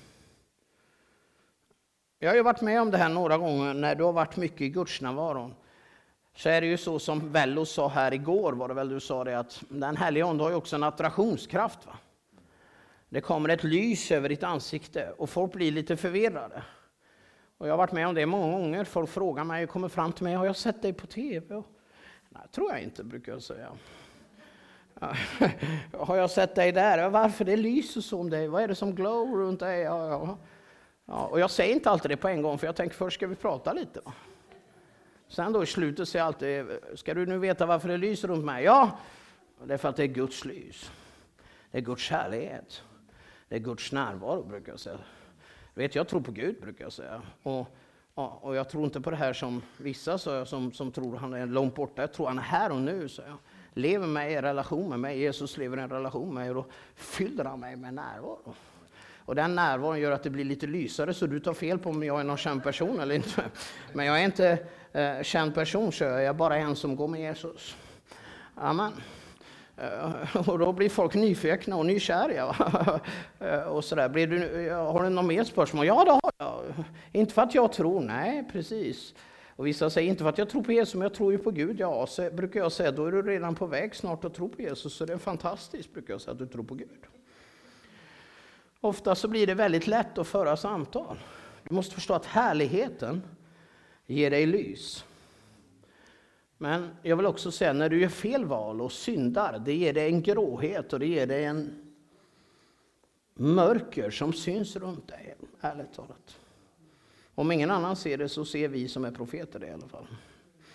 Jag har ju varit med om det här några gånger när du har varit mycket i Guds närvaron. Så är det ju så som Vello sa här igår, var det väl du sa det, att den helige ande har ju också en attraktionskraft, va? Det kommer ett lys över ditt ansikte och folk blir lite förvirrade. Och jag har varit med om det många gånger. Folk frågar mig och kommer fram till mig, har jag sett dig på tv? Och, nej, tror jag inte, brukar jag säga. Ja, har jag sett dig där? Varför det lyser så om dig? Vad är det som glow runt dig? Ja, ja. Ja, och jag säger inte alltid det på en gång, för jag tänker först ska vi prata lite. Va? Sen då i slutet säger jag alltid, ska du nu veta varför det lyser runt mig? Ja, det är för att det är Guds lys. Det är Guds kärlighet. Det är Guds närvaro, brukar jag säga. Vet, jag tror på Gud, brukar jag säga. Och, och jag tror inte på det här som vissa så, som, som tror han är långt borta. Jag tror han är här och nu. Så jag lever med i relation med mig. Jesus lever i en relation med mig och då fyller han mig med närvaro. Och den närvaron gör att det blir lite lysare, så du tar fel på om jag är någon känd person eller inte. Men jag är inte eh, känd person, så jag är bara en som går med Jesus. Amen. Uh, och då blir folk nyfikna och nykäriga. uh, och sådär. Blir du, har du någon mer spörsmål? Ja, det har jag. Inte för att jag tror, nej, precis. Och vissa säger inte för att jag tror på Jesus, men jag tror ju på Gud. Ja, så brukar jag säga, då är du redan på väg snart att tro på Jesus. Så det är fantastiskt, brukar jag säga, att du tror på Gud. Ofta så blir det väldigt lätt att föra samtal. Du måste förstå att härligheten ger dig lys. Men jag vill också säga, när du gör fel val och syndar, det ger dig en gråhet och det ger dig en mörker som syns runt dig, ärligt talat. Om ingen annan ser det så ser vi som är profeter det i alla fall.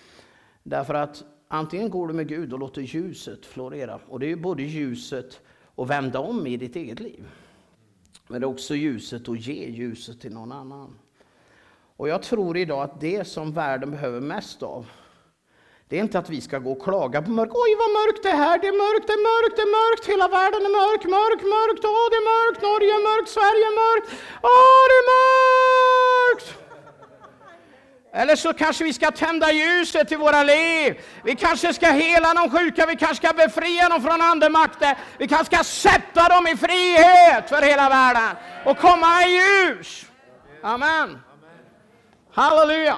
Därför att antingen går du med Gud och låter ljuset florera, och det är ju både ljuset och vända om i ditt eget liv. Men det är också ljuset och ge ljuset till någon annan. Och jag tror idag att det som världen behöver mest av, det är inte att vi ska gå och klaga på mörk. Oj, vad mörkt det är här. Det är mörkt, det är mörkt, det är mörkt. Hela världen är mörk, mörk, mörkt. Åh, det är mörkt. Norge är mörkt, Sverige är mörkt. Åh, det är mörkt. Eller så kanske vi ska tända ljuset i våra liv. Vi kanske ska hela de sjuka. Vi kanske ska befria dem från andemakter. Vi kanske ska sätta dem i frihet för hela världen. Och komma i ljus. Amen. Halleluja.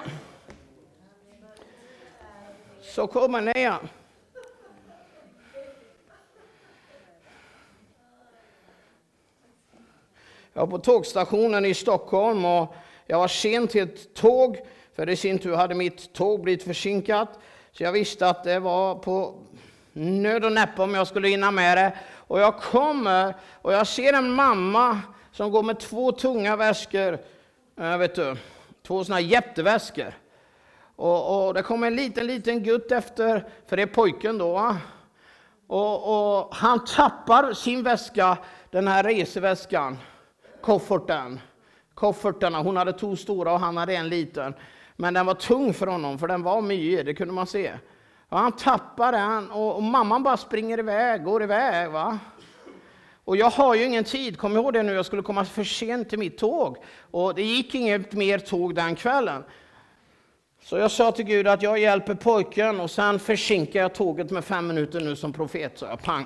Så kommer ner. Jag var på tågstationen i Stockholm och jag var sen till ett tåg. För i sin tur hade mitt tåg blivit försinkat. Så jag visste att det var på nöd och näppe om jag skulle hinna med det. Och jag kommer och jag ser en mamma som går med två tunga väskor. Jag vet du, två såna jätteväskor. Och, och det kommer en liten, liten gutt efter, för det är pojken då. Och, och han tappar sin väska, den här reseväskan, kofferten. Kofferterna, hon hade två stora och han hade en liten. Men den var tung för honom, för den var mycket, det kunde man se. Och han tappar den och, och mamman bara springer iväg, går iväg va. Och jag har ju ingen tid, kom ihåg det nu, jag skulle komma för sent till mitt tåg. Och det gick inget mer tåg den kvällen. Så jag sa till Gud att jag hjälper pojken och sen försinkar jag tåget med fem minuter nu som profet. Så jag pang.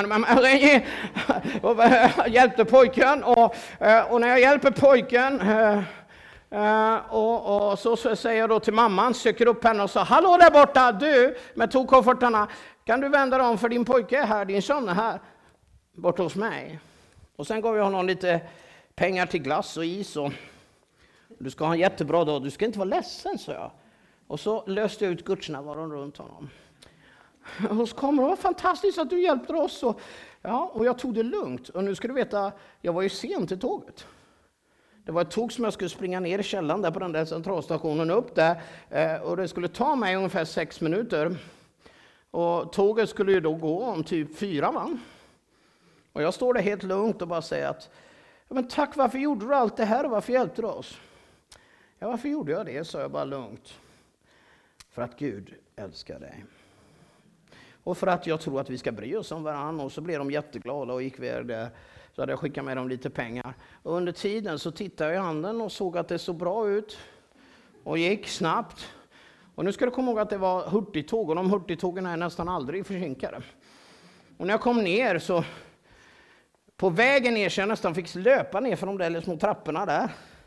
Jag hjälpte pojken och, och när jag hjälper pojken och, och så, så säger jag då till mamman, söker upp henne och sa: hallå där borta, du med tågkoffertarna, kan du vända dem för din pojke är här, din son är här borta hos mig. Och sen gav jag honom lite pengar till glass och is och du ska ha en jättebra dag, du ska inte vara ledsen, så jag. Och så löste jag ut gudsnärvaron runt honom. Och så kommer det, var fantastiskt att du hjälpte oss. Och, ja, och jag tog det lugnt. Och nu ska du veta, jag var ju sen till tåget. Det var ett tåg som jag skulle springa ner i källaren där på den där centralstationen upp där. Och det skulle ta mig ungefär sex minuter. Och tåget skulle ju då gå om typ fyra va. Och jag står där helt lugnt och bara säger att men tack, varför gjorde du allt det här och varför hjälpte du oss? Ja, varför gjorde jag det? Så jag bara lugnt. För att Gud älskar dig. Och för att jag tror att vi ska bry oss om varandra. Och så blev de jätteglada och gick iväg där. Så hade jag skickat med dem lite pengar. Och under tiden så tittade jag i handen och såg att det såg bra ut. Och gick snabbt. Och nu ska du komma ihåg att det var hurtigtåg. Och de hurtigtågen är nästan aldrig försinkade. Och när jag kom ner så... På vägen ner så jag nästan fick löpa ner för de där små trapporna där.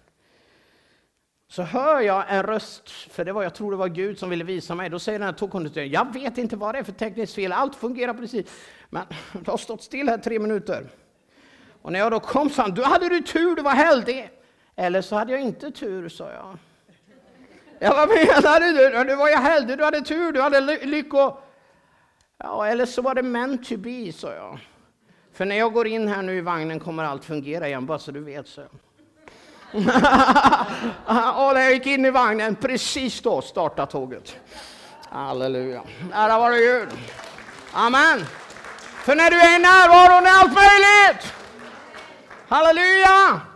Så hör jag en röst, för det var, jag tror det var Gud som ville visa mig. Då säger den här tågkonduktören: jag vet inte vad det är för tekniskt fel, allt fungerar precis. Men det har stått still här tre minuter. Och när jag då kom sa han: du hade du tur, du var heldig. Eller så hade jag inte tur, sa jag. Ja, vad menar du? Du var ju heldig, du hade tur, du hade ly- lycko. Ja, eller så var det meant to be, sa jag. För när jag går in här nu i vagnen kommer allt fungera igen, bara så du vet, så. Och när jag gick in i vagnen, precis då startade tåget. Halleluja. Ära vare Gud. Amen. För när du är i närvaron är allt möjligt. Halleluja.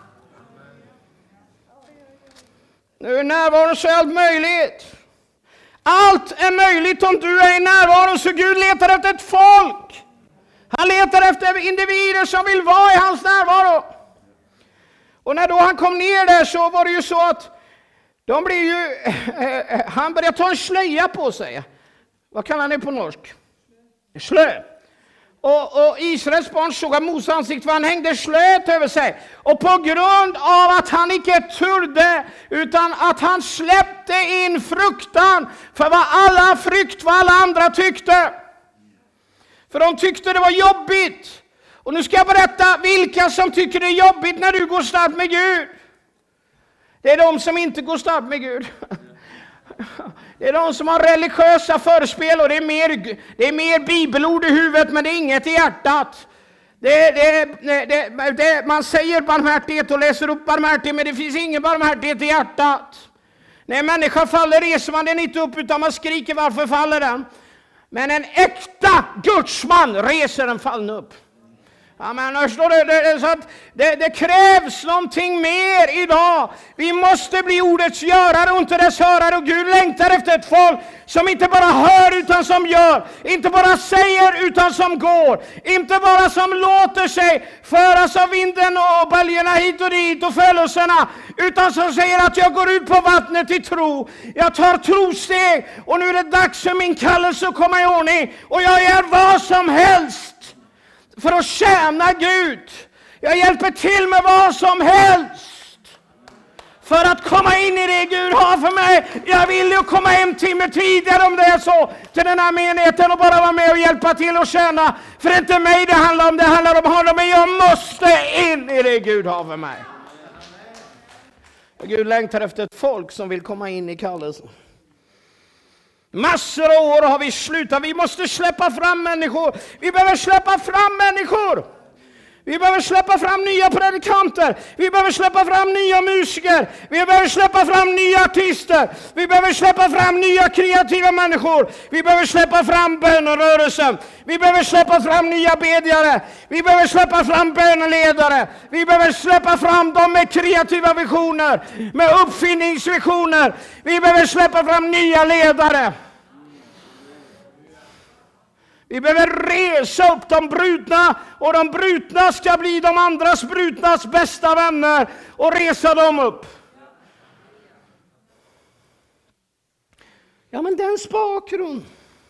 Nu är närvaron så är allt möjligt. Allt är möjligt om du är i närvaron, så Gud letar efter ett folk. Han letar efter individer som vill vara i hans närvaro. Och när då han kom ner där så var det ju så att de blev ju, eh, han började ta en slöja på sig. Vad kallar ni på norsk? Slö. Och, och Israels barn såg att Mose ansikte, för han hängde slöt över sig. Och på grund av att han inte turde, utan att han släppte in fruktan för vad alla frykt, vad alla andra tyckte. För de tyckte det var jobbigt. Och nu ska jag berätta vilka som tycker det är jobbigt när du går snabbt med Gud. Det är de som inte går snabbt med Gud. Det är de som har religiösa förspel och det är mer, det är mer bibelord i huvudet, men det är inget i hjärtat. Det, det, det, det, man säger barmhärtighet och läser upp barmhärtighet, men det finns ingen barmhärtighet i hjärtat. När en människa faller reser man den inte upp, utan man skriker: varför faller den? Men en äkta gudsman reser en fallen upp. Amen. Förstår du? Det, det, så att det, det krävs någonting mer idag. Vi måste bli ordets görare och inte dess hörare. Och Gud längtar efter ett folk som inte bara hör utan som gör. Inte bara säger utan som går. Inte bara som låter sig föras av vinden och böljorna hit och dit och födelserna. Utan som säger att jag går ut på vattnet i tro. Jag tar trosteg och nu är det dags för min kallelse att komma i ordning. Och jag gör vad som helst för att tjäna Gud. Jag hjälper till med vad som helst för att komma in i det Gud har för mig. Jag vill ju komma en timme tidigare om det är så till den här menigheten och bara vara med och hjälpa till och tjäna. För det är inte mig det handlar om, det handlar om honom. Men jag måste in i det Gud har för mig. Gud längtar efter ett folk som vill komma in i kallelsen. Massor av år har vi slutat. Vi måste släppa fram människor. Vi behöver släppa fram människor. Vi behöver släppa fram nya predikanter. Vi behöver släppa fram nya musiker. Vi behöver släppa fram nya artister. Vi behöver släppa fram nya kreativa människor. Vi behöver släppa fram bönerörelsen. Vi behöver släppa fram nya bedjare. Vi behöver släppa fram böneledare. Vi behöver släppa fram dem med kreativa visioner. Med uppfinningsvisioner. Vi behöver släppa fram nya ledare. Vi behöver resa upp de brutna, och de brutna ska bli de andras brutnas bästa vänner och resa dem upp. Ja, men dens bakgrund.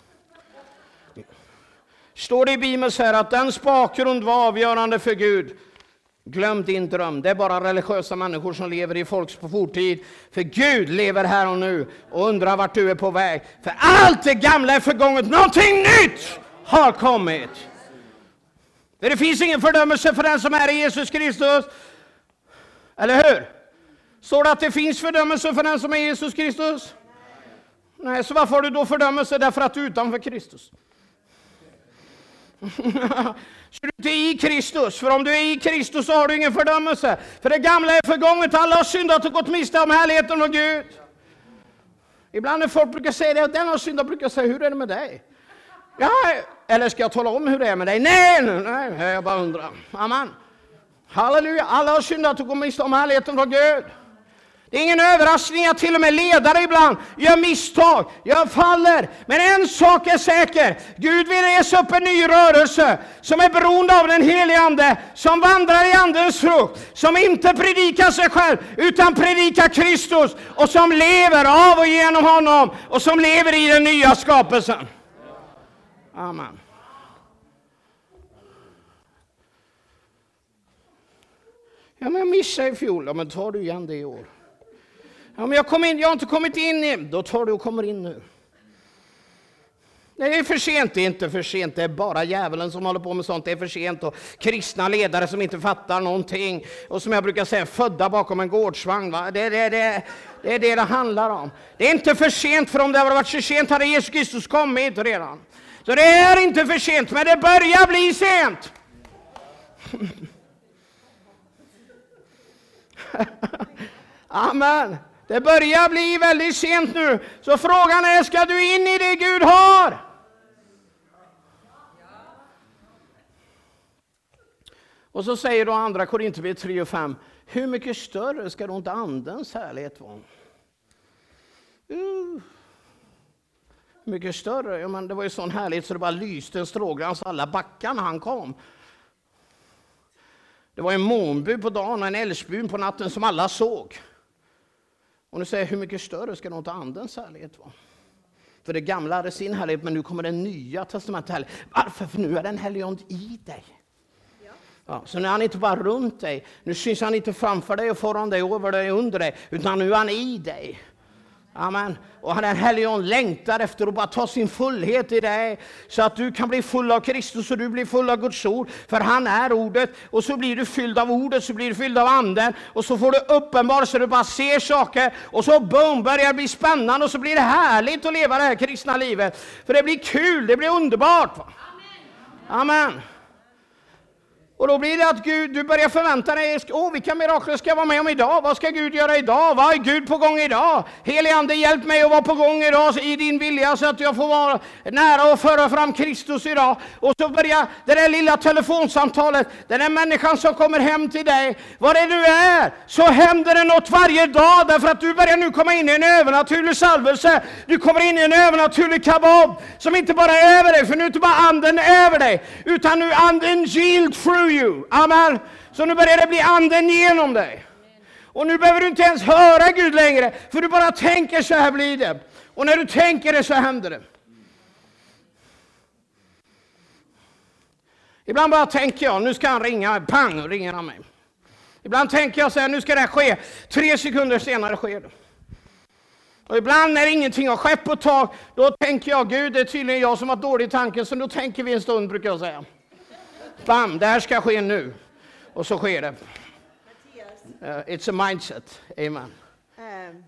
Står det i Bibeln så här att dens bakgrund var avgörande för Gud. Glöm din dröm. Det är bara religiösa människor som lever i folks på fortid. För Gud lever här och nu och undrar vart du är på väg. För allt det gamla är förgånget. Någonting nytt har kommit. För det finns ingen fördömelse för den som är i Jesus Kristus. Eller hur? Står det att det finns fördömelse för den som är i Jesus Kristus? Nej, så varför har du då fördömelse? Därför att du är utanför Kristus. Så du är inte i Kristus. För om du är i Kristus så har du ingen fördömelse. För det gamla är förgånget. Alla har syndat och gått miste om härligheten av Gud. Ibland när folk brukar säga det, att den har syndat, brukar jag säga, hur är det med dig? Ja, eller ska jag tala om hur det är med dig? Nej, nej, nej, jag bara undrar. Amen. Halleluja, alla har syndat och gått miste om härligheten av Gud. Det är ingen överraskning att till och med ledare ibland gör misstag, gör faller. Men en sak är säker. Gud vill resa upp en ny rörelse som är beroende av den helige ande, som vandrar i andens frukt, som inte predikar sig själv utan predikar Kristus, och som lever av och genom honom, och som lever i den nya skapelsen. Amen. Ja, men jag missade i fjol. Ja, men tar du igen det i år? Ja, men jag, kom in, jag har inte kommit in i. Då tar du och kommer in nu. Nej, det är för sent. Det är inte för sent. Det är bara djävulen som håller på med sånt. Det är för sent. Och kristna ledare som inte fattar någonting. Och som jag brukar säga, födda bakom en gårdsvagn. Va? Det, det, det, det är det det handlar om. Det är inte för sent. För om det hade varit så sent hade Jesus Kristus kommit redan. Så det är inte för sent. Men det börjar bli sent. Amen. Det börjar bli väldigt sent nu. Så frågan är, ska du in i det Gud har? Och så säger då andra Korinthierbrevet tre och fem. Hur mycket större ska då inte andens härlighet vara? Uh. Mycket större. Ja, men det var ju sån härlighet så det bara lyste en strålglans alla backarna han kom. Det var en månbud på dagen och en eldsbud på natten som alla såg. Och nu säger jag, hur mycket större ska nog inte andens härlighet vara? För det gamla hade sin härlighet, men nu kommer den nya testamentet härlighet. Varför? För nu är den helige ande i dig. Ja. Ja, så nu är han inte bara runt dig. Nu syns han inte framför dig och föran dig, över dig, under dig. Utan nu är han i dig. Amen. Och den helige ande längtar efter att bara ta sin fullhet i dig, så att du kan bli full av Kristus och du blir full av Guds ord, för han är ordet. Och så blir du fylld av ordet, så blir du fylld av anden, och så får du uppenbar så du bara ser saker, och så boom, börjar det bli spännande, och så blir det härligt att leva det här kristna livet, för det blir kul, det blir underbart. Amen. Amen. Och då blir det att Gud, du börjar förvänta dig, åh vilka mirakler ska jag vara med om idag? Vad ska Gud göra idag? Vad är Gud på gång idag? Helige Ande, hjälp mig att vara på gång idag i din vilja så att jag får vara nära och föra fram Kristus idag. Och så börjar det där lilla telefonsamtalet, den där människan som kommer hem till dig, var det du är, så händer det något varje dag därför att du börjar nu komma in i en övernaturlig salvelse. Du kommer in i en övernaturlig kabab som inte bara är över dig, för nu är inte bara anden över dig, utan nu anden yield through you. Amen. Så nu börjar det bli anden genom dig. Och nu behöver du inte ens höra Gud längre, för du bara tänker så här blir det. Och när du tänker det så händer det. Ibland bara tänker jag, nu ska han ringa, pang, ringer han mig. Ibland tänker jag så här, nu ska det här ske. Tre sekunder senare sker det. Och ibland när ingenting har skett på ett tag, då tänker jag, Gud, det är tydligen jag som har dålig tanke, så då tänker vi en stund, brukar jag säga. Bam, det här ska ske nu. Och så sker det. Uh, it's a mindset. Amen. Um,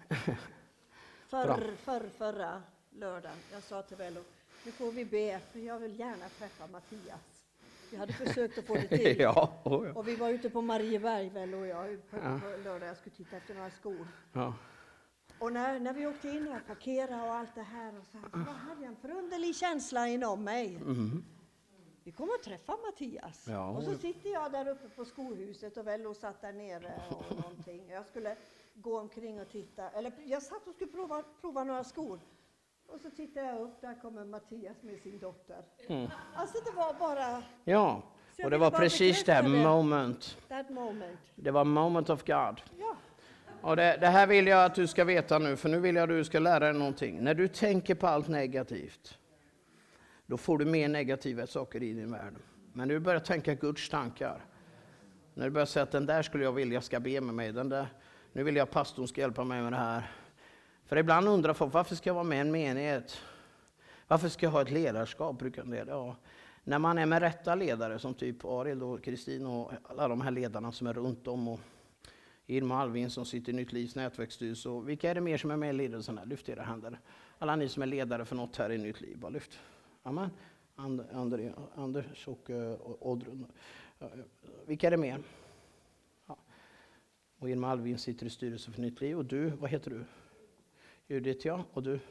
för, för, förra lördagen, jag sa till Bello, nu får vi be, för jag vill gärna träffa Mattias. Vi hade försökt att få det till. ja, oh ja. Och vi var ute på Marieberg, Bello och jag, på, ja. på lördag. Jag skulle titta efter några skor. Ja. Och när, när vi åkte in och parkerade och allt det här, och så, här, så hade jag en förunderlig känsla inom mig. Mm. Vi kommer att träffa Mattias. Ja. Och så sitter jag där uppe på skohuset och Vello satt där nere och någonting. Jag skulle gå omkring och titta. Eller jag satt och skulle prova, prova några skor. Och så tittar jag upp, där kommer Mattias med sin dotter. Mm. Alltså det var bara... Ja, och det var precis det moment. That moment. Det var moment of God. Ja. Och det, det här vill jag att du ska veta nu, för nu vill jag att du ska lära dig någonting. När du tänker på allt negativt, då får du mer negativa saker i din värld. Men när du börjar tänka Guds tankar, när du börjar säga att den där skulle jag vilja ska be med mig, den där, nu vill jag att pastorn ska hjälpa mig med det här. För ibland undrar folk, varför ska jag vara med i en menighet? Varför ska jag ha ett ledarskap? Brukar det? Ja. När man är med rätta ledare, som typ Ariel och Kristin och alla de här ledarna som är runt om, och Irma Alvin som sitter i Nytt Livs nätverksstyrelse. Och vilka är det mer som är med i ledelsen här? Lyft era händer. Alla ni som är ledare för något här i Nytt Liv, bara lyft. Amen. And, André, Anders och uh, Oddrun. Uh, vilka är det mer? Ja. Och Irma Alvin sitter i styrelsen för Nytt Liv. Och du, vad heter du? Judith, ja. Och du?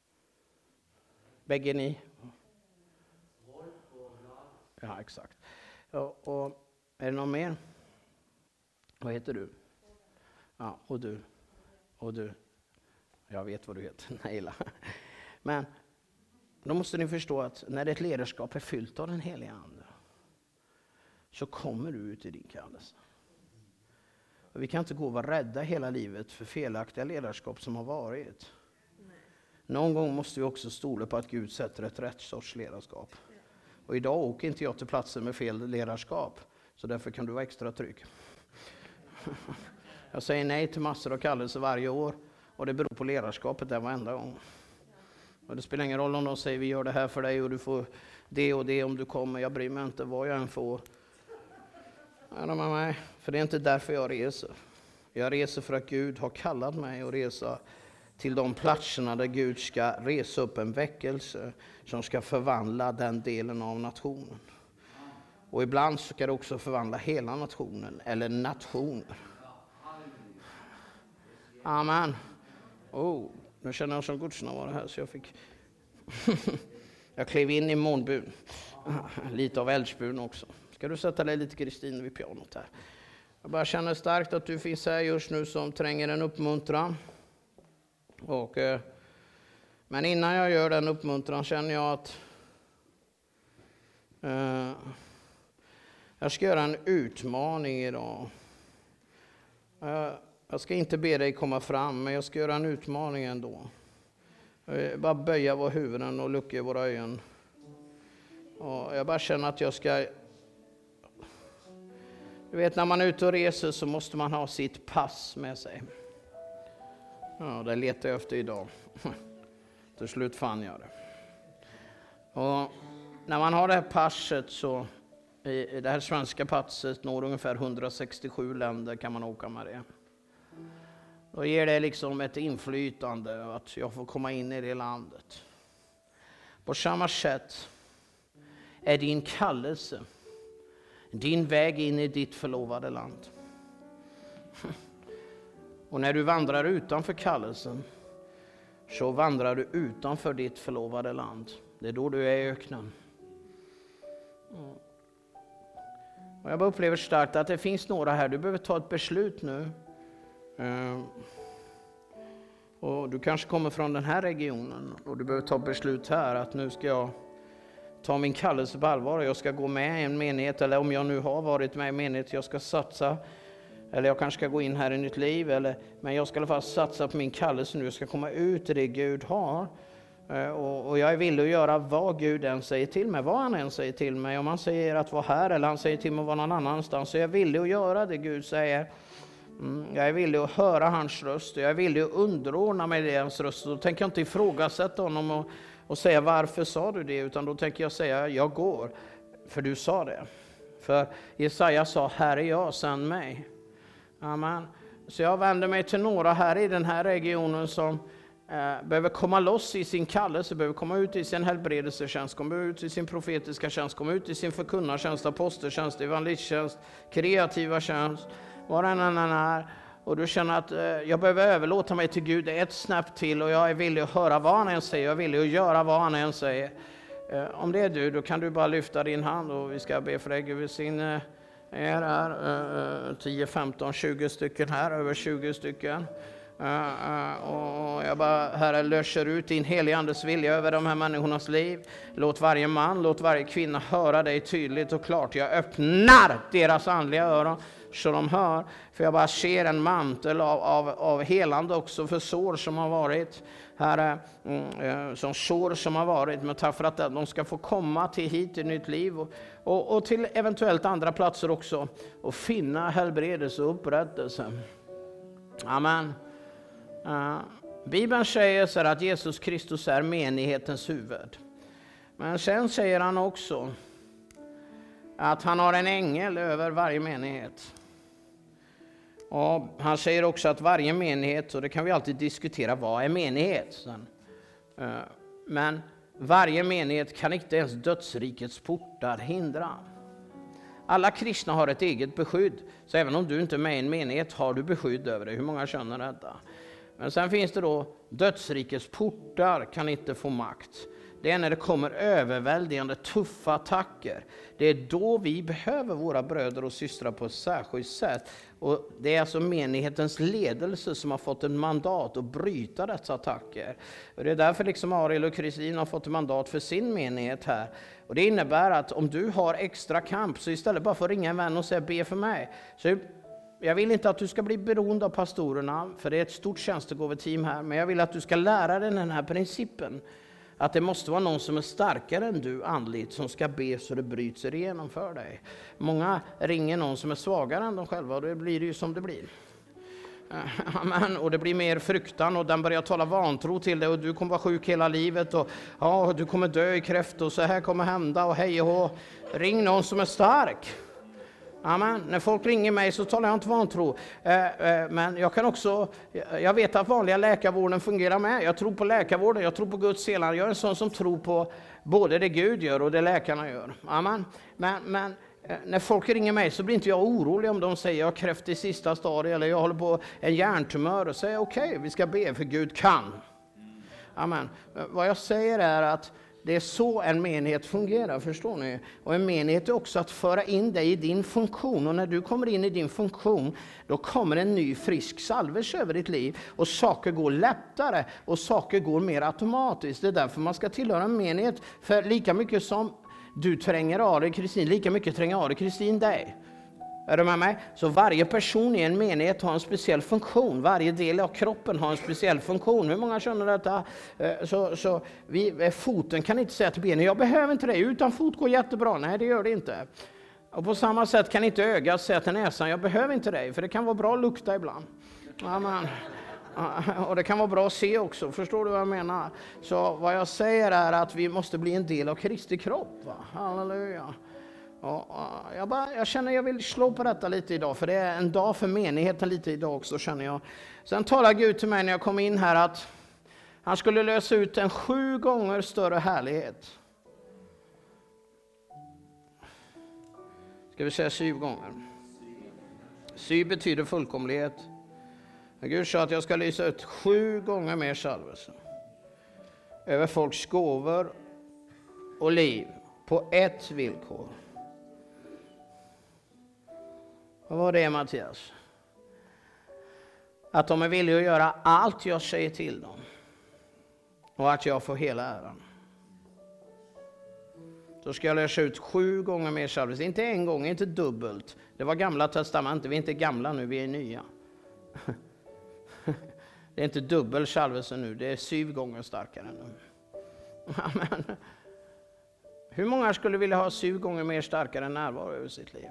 Bägge ni? Ja, exakt. Ja, och är det någon mer? Vad heter du? Ja, och du? Och du? Jag vet vad du heter, Naila. Men då måste ni förstå att när ett ledarskap är fyllt av den heliga ande, så kommer du ut i din kallelse. Och vi kan inte gå och vara rädda hela livet för felaktiga ledarskap som har varit. Nej. Någon gång måste vi också stola på att Gud sätter ett rätt sorts ledarskap. Ja. Och idag åker inte jag till platser med fel ledarskap, så därför kan du vara extra trygg. Jag säger nej till massor av kallelser varje år, och det beror på ledarskapet där varenda gång. Och det spelar ingen roll om de säger vi gör det här för dig och du får det och det om du kommer. Jag bryr mig inte vad jag än får. Ja, med mig. För det är inte därför jag reser. Jag reser för att Gud har kallat mig att resa till de platserna där Gud ska resa upp en väckelse som ska förvandla den delen av nationen. Och ibland ska det också förvandla hela nationen eller nationer. Amen. Oh, nu känner jag som gudsnärvaro här så jag fick... jag klev in i månbun. Lite av eldsbun också. Ska du sätta dig lite, Kristin, vid pianot här? Jag bara känner starkt att du finns här just nu som tränger en uppmuntran. Och, eh, men innan jag gör den uppmuntran känner jag att eh, jag ska göra en utmaning idag. Eh, jag ska inte be dig komma fram, men jag ska göra en utmaning ändå. Eh, bara böja våra huvuden och lucka våra ögon. Och jag bara känner att jag ska... Du vet, när man är ute och reser så måste man ha sitt pass med sig. Ja, det letar jag efter idag. Till slut fann jag det. Och när man har det här passet så, i det här svenska passet når ungefär hundrasextiosju länder kan man åka med det. Då ger det liksom ett inflytande att jag får komma in i det landet. På samma sätt är din kallelse Din väg in i ditt förlovade land. Och när du vandrar utanför kallelsen så vandrar du utanför ditt förlovade land. Det är då du är i öknen. Och jag bara upplever starkt att det finns några här. Du behöver ta ett beslut nu. Och du kanske kommer från den här regionen och du behöver ta ett beslut här att nu ska jag ta min kallelse på allvar och jag ska gå med i en menighet, eller om jag nu har varit med i en menighet, jag ska satsa, eller jag kanske ska gå in här i nytt liv, eller, men jag ska i alla fall satsa på min kallelse nu, jag ska komma ut i det Gud har. Och, och jag är villig att göra vad Gud än säger till mig, vad han än säger till mig. Om han säger att vara här eller han säger till mig att vara någon annanstans, så är jag villig att göra det Gud säger. Mm, jag är villig att höra hans röst, jag är villig att underordna mig det hans röst. Då tänker jag inte ifrågasätta honom och, och säga varför sa du det, utan då tänker jag säga jag går, för du sa det. För Jesaja sa, här är jag, sänd mig. Amen. Så jag vänder mig till några här i den här regionen som eh, behöver komma loss i sin kallelse, behöver komma ut i sin helbredelsetjänst, komma ut i sin profetiska tjänst, komma ut i sin förkunnartjänst, aposteltjänst, evangelisttjänst, kreativa tjänst, vad den än är. Och du känner att eh, jag behöver överlåta mig till Gud ett snabbt till och jag är villig att höra vad han än säger, jag är villig att göra vad han än säger. Eh, om det är du, då kan du bara lyfta din hand och vi ska be för dig. Gud välsigne er här, eh, tio, femton, tjugo stycken här, över tjugo stycken. Uh, uh, och jag bara, Herre, löser ut din heliga andes vilja över de här människornas liv. Låt varje man, låt varje kvinna höra dig tydligt och klart. Jag öppnar deras andliga öron så de hör. För jag bara ser en mantel av, av, av helande också för sår som har varit. Herre, mm, som sår som har varit. Men tack för att de ska få komma till hit i nytt liv. Och, och, och till eventuellt andra platser också. Och finna helbredelse och upprättelse. Amen. Uh, Bibeln säger så att Jesus Kristus är menighetens huvud. Men sen säger han också att han har en ängel över varje menighet. Och han säger också att varje menighet, och det kan vi alltid diskutera, vad är menighet? Uh, men varje menighet kan inte ens dödsrikets portar hindra. Alla kristna har ett eget beskydd. Så även om du inte är med i en menighet har du beskydd över dig. Hur många känner detta? Men sen finns det då dödsrikets portar kan inte få makt. Det är när det kommer överväldigande tuffa attacker. Det är då vi behöver våra bröder och systrar på ett särskilt sätt. Och det är alltså menighetens ledelse som har fått en mandat att bryta dessa attacker. Och det är därför liksom Ariel och Kristin har fått en mandat för sin menighet här. Och det innebär att om du har extra kamp så istället bara för att ringa en vän och säga be för mig. Så jag vill inte att du ska bli beroende av pastorerna, för det är ett stort tjänstegåveteam här. Men jag vill att du ska lära dig den här principen. Att det måste vara någon som är starkare än du andligt som ska be så det bryts igenom för dig. Många ringer någon som är svagare än de själva och det blir det ju som det blir. Amen. Och det blir mer fruktan och den börjar tala vantro till dig och du kommer vara sjuk hela livet och ja, du kommer dö i kräft och så här kommer hända och hej och hå. Ring någon som är stark. Amen. När folk ringer mig så talar jag inte vantro. Eh, eh, men jag kan också, jag vet att vanliga läkarvården fungerar med. Jag tror på läkarvården, jag tror på Guds helande. Jag är en sån som tror på både det Gud gör och det läkarna gör. Amen. Men, men eh, när folk ringer mig så blir inte jag orolig om de säger jag har kräft i sista stadiet eller jag håller på en hjärntumör och säger okej, okay, vi ska be för Gud kan. Amen. Eh, vad jag säger är att det är så en menighet fungerar, förstår ni? Och en menighet är också att föra in dig i din funktion. Och när du kommer in i din funktion, då kommer en ny frisk salvelse över ditt liv. Och saker går lättare och saker går mer automatiskt. Det är därför man ska tillhöra en menighet. För lika mycket som du tränger Ari Kristin, lika mycket tränger Ari Kristin dig. Är du med mig? Så varje person i en menighet har en speciell funktion. Varje del av kroppen har en speciell funktion. Hur många känner detta? Så, så vi, foten kan inte säga till benen, jag behöver inte det. Utan fot går jättebra. Nej, det gör det inte. Och på samma sätt kan inte ögat säga till näsan, jag behöver inte dig. För det kan vara bra att lukta ibland. Amen. Och det kan vara bra att se också. Förstår du vad jag menar? Så vad jag säger är att vi måste bli en del av Kristi kropp. Va? Halleluja. Och jag, bara, jag känner jag vill slå på detta lite idag. För det är en dag för menigheten lite idag också känner jag. Sen talar Gud till mig när jag kom in här att han skulle lösa ut en sju gånger större härlighet. Ska vi säga syv gånger? Syv betyder fullkomlighet. Men Gud sa att jag ska lysa ut sju gånger mer salvelse över folks gåvor och liv på ett villkor. Vad var det, Mattias? Att de är villiga att göra allt jag säger till dem. Och att jag får hela äran. Så ska jag lösa ut sju gånger mer salvelse. Inte en gång, inte dubbelt. Det var gamla testamentet. Vi är inte gamla nu, vi är nya. Det är inte dubbel salvelse nu. Det är syv gånger starkare nu. Amen. Hur många skulle vilja ha syv gånger mer starkare närvaro över sitt liv?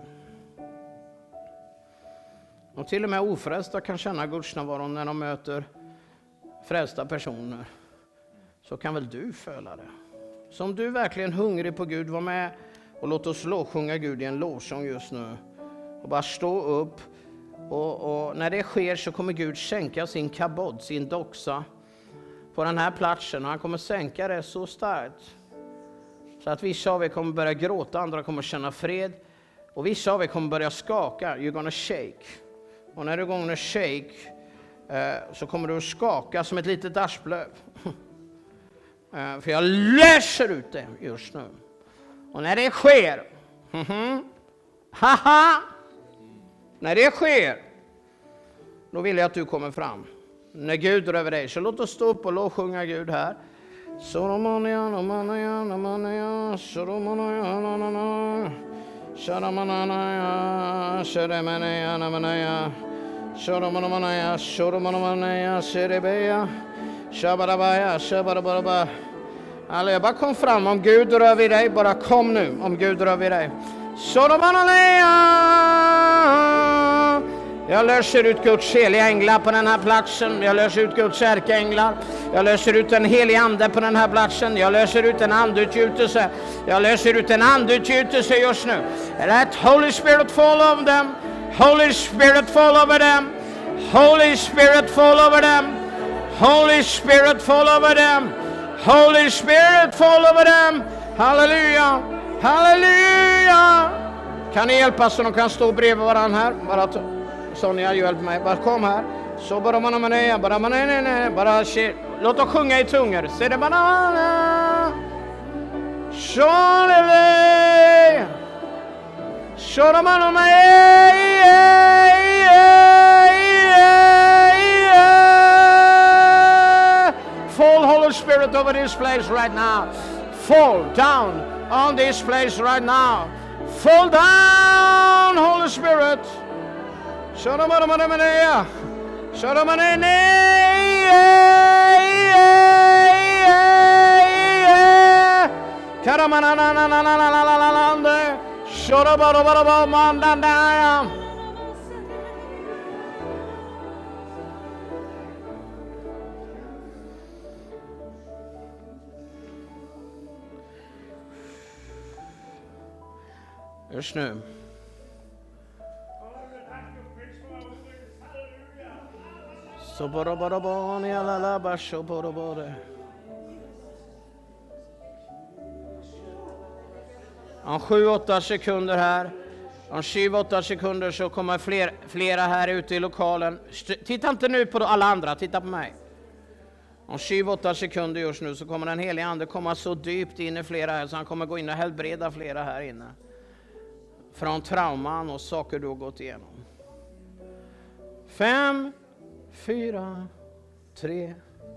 Och till och med ofrälsta kan känna Guds närvaro när de möter frälsta personer. Så kan väl du föla det. Så om du verkligen är hungrig på Gud, var med och låt oss lovsjunga Gud i en lovsång just nu. Och bara stå upp. Och, och när det sker så kommer Gud sänka sin kabod, sin doxa på den här platsen. Och han kommer sänka det så starkt. Så att vissa av er kommer börja gråta, andra kommer känna fred. Och vissa av er kommer börja skaka. You're gonna shake. Och när du går att shake eh, så kommer du att skaka som ett litet asplöv. eh, för jag läser ut det just nu. Och när det sker, mm-hmm, haha, när det sker, då vill jag att du kommer fram. När Gud drar över dig. Så låt oss stå upp och lovsjunga Gud här. Soromania, namania, namania, soromania, namania. Sharamanaya, Sharamanaya, Namanaya, Sharamanaya, Sharamanaya, Sherebeya, Shabarabaya, Shabarababa. Alltså jag bara kom fram, om Gud rör vid dig, bara kom nu, om Gud rör vid dig. Sharamanaya. Jag löser ut Guds heliga änglar på den här platsen. Jag löser ut Guds ärkeänglar. Jag löser ut en helig ande på den här platsen. Jag löser ut en andutgjutelse. Jag löser ut en andutgjutelse just nu. Let Holy Spirit fall over them. Holy Spirit fall over them. Holy Spirit fall over them. Holy Spirit fall over them. Holy Spirit fall over them. Halleluja. Halleluja. Kan ni hjälpa så de kan stå bredvid varandra här? Bara ta. Sonja, hjälp mig. Bara kom här. Så bara man man bara man nej nej bara shit. Låt oss sjunga i tungor. Se det bara. Shonele. Shora man man. Fall, Holy Spirit, over this place right now. Fall down on this place right now. Fall down, Holy Spirit. Sharamanaya, Sharamanaya, Karamananananananananande, Sharabarabarabamandanaya. Just nu. Så bara bara barn i alla labars och bara bara. Om sju åtta sekunder här. Om sju åtta sekunder så kommer fler, flera här ute i lokalen. Titta inte nu på alla andra, titta på mig. Om sju åtta sekunder just nu så kommer den heliga ande komma så djupt in i flera här så han kommer gå in och helbreda flera här inne. Från trauman och saker du har gått igenom. Fem, fyra, tre.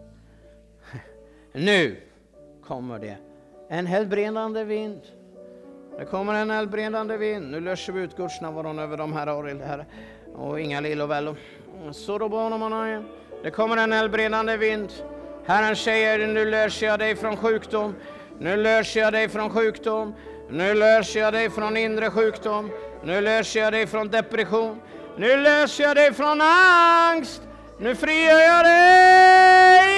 Nu kommer det en helbredande vind. Det kommer en helbredande vind. Nu löser vi ut Guds närvaron över de här Arild här. Och inga Lillovello. Så då barnar man. Det kommer en helbredande vind. Herren säger, nu löser jag dig från sjukdom. Nu löser jag dig från sjukdom. Nu löser jag dig från inre sjukdom. Nu löser jag dig från depression. Nu löser jag dig från angst. Nu frigör jag dig.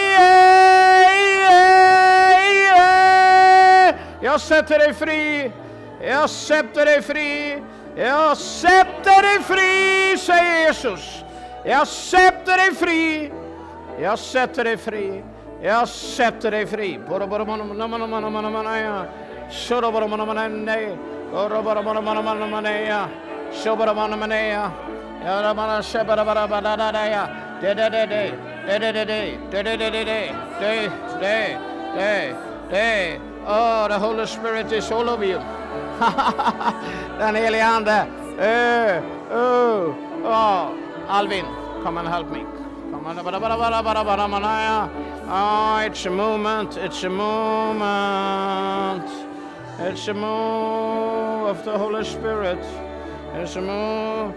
Jag sätter dig fri. Jag sätter dig fri. Jag sätter dig fri, säger Jesus. Jag sätter dig fri. Jag sätter dig fri. Jag sätter dig fri. Orobaramanamanamanea. Shobaramanamania. Yaramana Shabarabarabanaya. De de de de. De de de de. De de de de de. De de de de. Oh, the Holy Spirit is all over you. Den helige Ande. Uh, uh, oh, Alvin, come and help me. Come on, bara bara bara bara bara manaya. Oh, it's a moment. It's a moment. It's a move of the Holy Spirit. It's a move.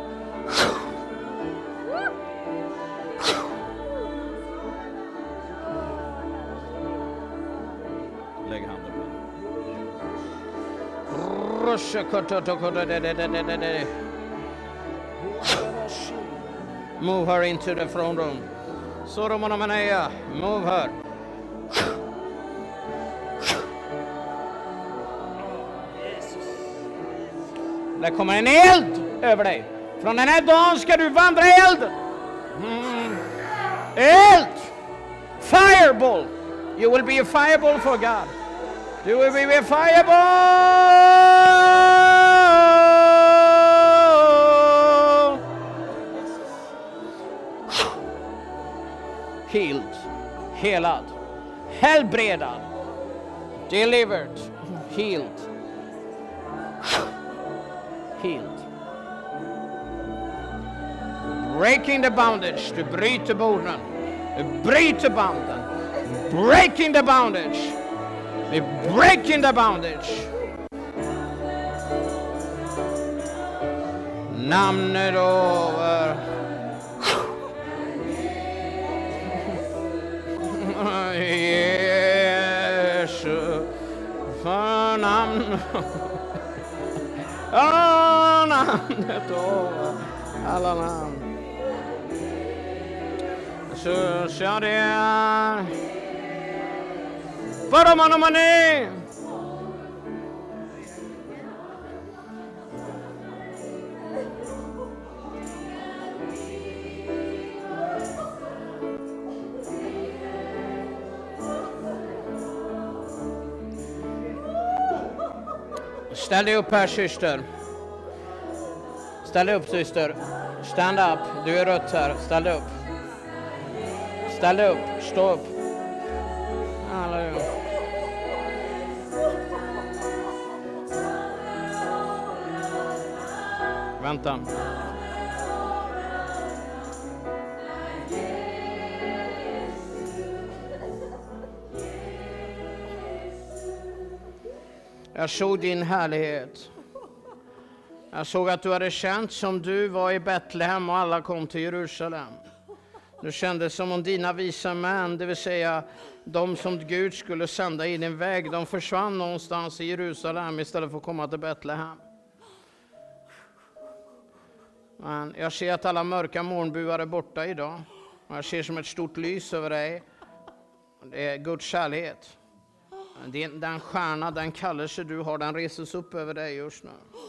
Lägg handen på. Move her into the throne room. Soromonomanea, move her. Det kommer en eld över dig. Från den här dagen ska du vandra i eld. Mm. Eld! Fireball! You will be a fireball for God. You will be a fireball! Healed. Helad. Helbredad. Delivered. Healed. Healed. Breaking the bondage. Du bryter borden. Du bryter banden. Breaking the bondage. We're breaking the bondage. Namnet över. Jesus. För namn. Oh, namnet över. Alla namn. Så ser det. Bara man om man är. Ställ dig upp här, syster. Ställ dig upp, syster. Stand up. Du är rött här. Ställ dig upp. Ställ dig upp. Stå upp. Halleluja. Vänta. Jag såg din härlighet. Jag såg att du hade känt som du var i Betlehem och alla kom till Jerusalem. Du kände som om dina visa män, det vill säga de som Gud skulle sända i din väg, de försvann någonstans i Jerusalem istället för att komma till Betlehem. Men jag ser att alla mörka molnbuar är borta idag. Och jag ser som ett stort lys över dig. Det är Guds kärlek. Den stjärna, den kallelse du har, den reses upp över dig just nu.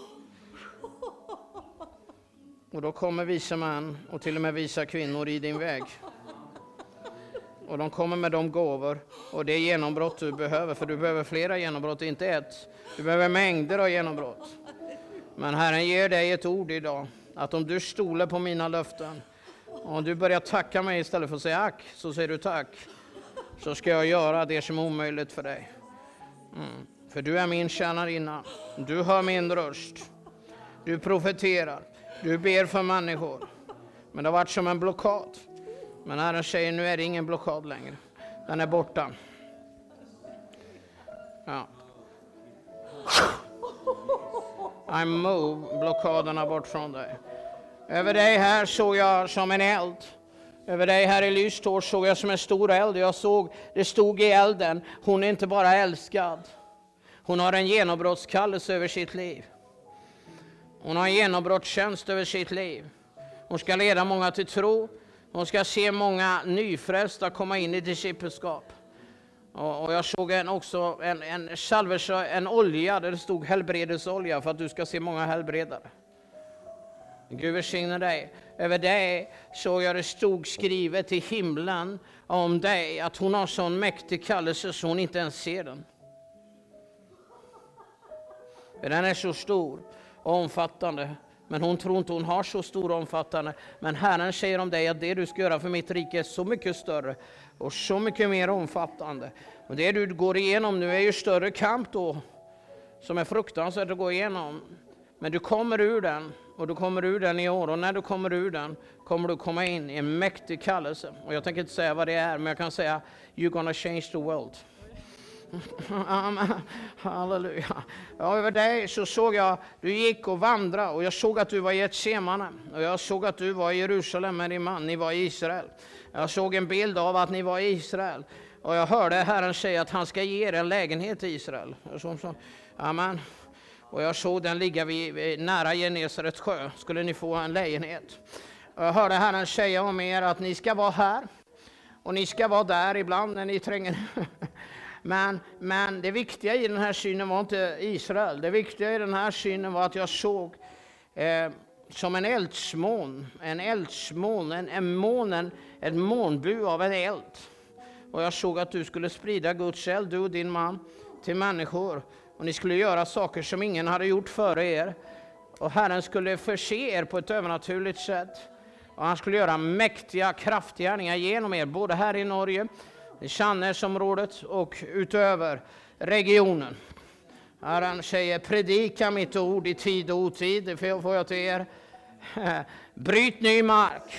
Och då kommer visa män och till och med visa kvinnor i din väg. Och de kommer med de gåvor och det genombrott du behöver. För du behöver flera genombrott, inte ett. Du behöver mängder av genombrott. Men Herren ger dig ett ord idag. Att om du stolar på mina löften. Och om du börjar tacka mig istället för att säga ack, så säger du tack. Så ska jag göra det som är omöjligt för dig. Mm. För du är min tjänarinna. Du hör min röst. Du profeterar. Du ber för människor. Men det har varit som en blockad. Men Herren säger, nu är det ingen blockad längre. Den är borta. Ja. I move blockaderna bort från dig. Över dig här såg jag som en eld. Över dig här i Lystår såg jag som en stor eld. Jag såg, det stod i elden, hon är inte bara älskad. Hon har en genombrottskallelse över sitt liv. Hon har en genombrottstjänst över sitt liv. Hon ska leda många till tro. Hon ska se många nyfrälsta komma in i discipleskap. Och, och jag såg en, också en, en salvelse, en olja där det stod helbredelsolja för att du ska se många helbredare. Gud välsigne dig. Över dig såg jag det stod skrivet i himlen om dig att hon har sån mäktig kallelse så hon inte ens ser den. Den är så stor och omfattande. Men hon tror inte hon har så stor och omfattande. Men Herren säger om dig att det du ska göra för mitt rike är så mycket större och så mycket mer omfattande. Och det du går igenom nu är ju större kamp då, som är fruktansvärt att gå igenom. Men du kommer ur den, och du kommer ur den i år. Och när du kommer ur den kommer du komma in i en mäktig kallelse. Och jag tänker inte säga vad det är, men jag kan säga you're gonna change the world. Amen. Halleluja. Ja, över dig så såg jag, du gick och vandrade, och jag såg att du var i Getsemane, och jag såg att du var i Jerusalem med din man, ni var i Israel. Jag såg en bild av att ni var i Israel, och jag hörde Herren säga att han ska ge er en lägenhet i Israel. Så, så. Amen. Och jag såg den ligga vid, vid nära Genesarets sjö, skulle ni få en lägenhet. Och jag hörde Herren säga om er att ni ska vara här, och ni ska vara där ibland när ni tränger. Men, men det viktiga i den här synen var inte Israel. Det viktiga i den här synen var att jag såg eh, som en eldsmån, en eldsmån, en, en månen, ett månbu av en eld. Och jag såg att du skulle sprida Guds eld, du och din man, till människor. Och ni skulle göra saker som ingen hade gjort före er. Och Herren skulle förse er på ett övernaturligt sätt. Och han skulle göra mäktiga kraftgärningar genom er, både här i Norge, i Sannäsområdet och utöver regionen. Herren säger, predika mitt ord i tid och otid. Det får jag till er. Bryt ny mark.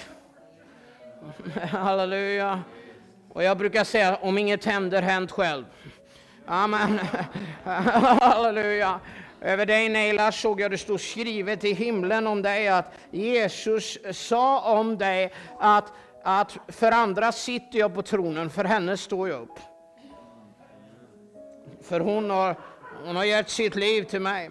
Halleluja. Och jag brukar säga, om inget händer, hänt själv. Amen. Halleluja. Över dig, Neila, såg jag det stod skrivet i himlen om dig att Jesus sa om dig att Att för andra sitter jag på tronen, för henne står jag upp. För hon har, hon har gett sitt liv till mig.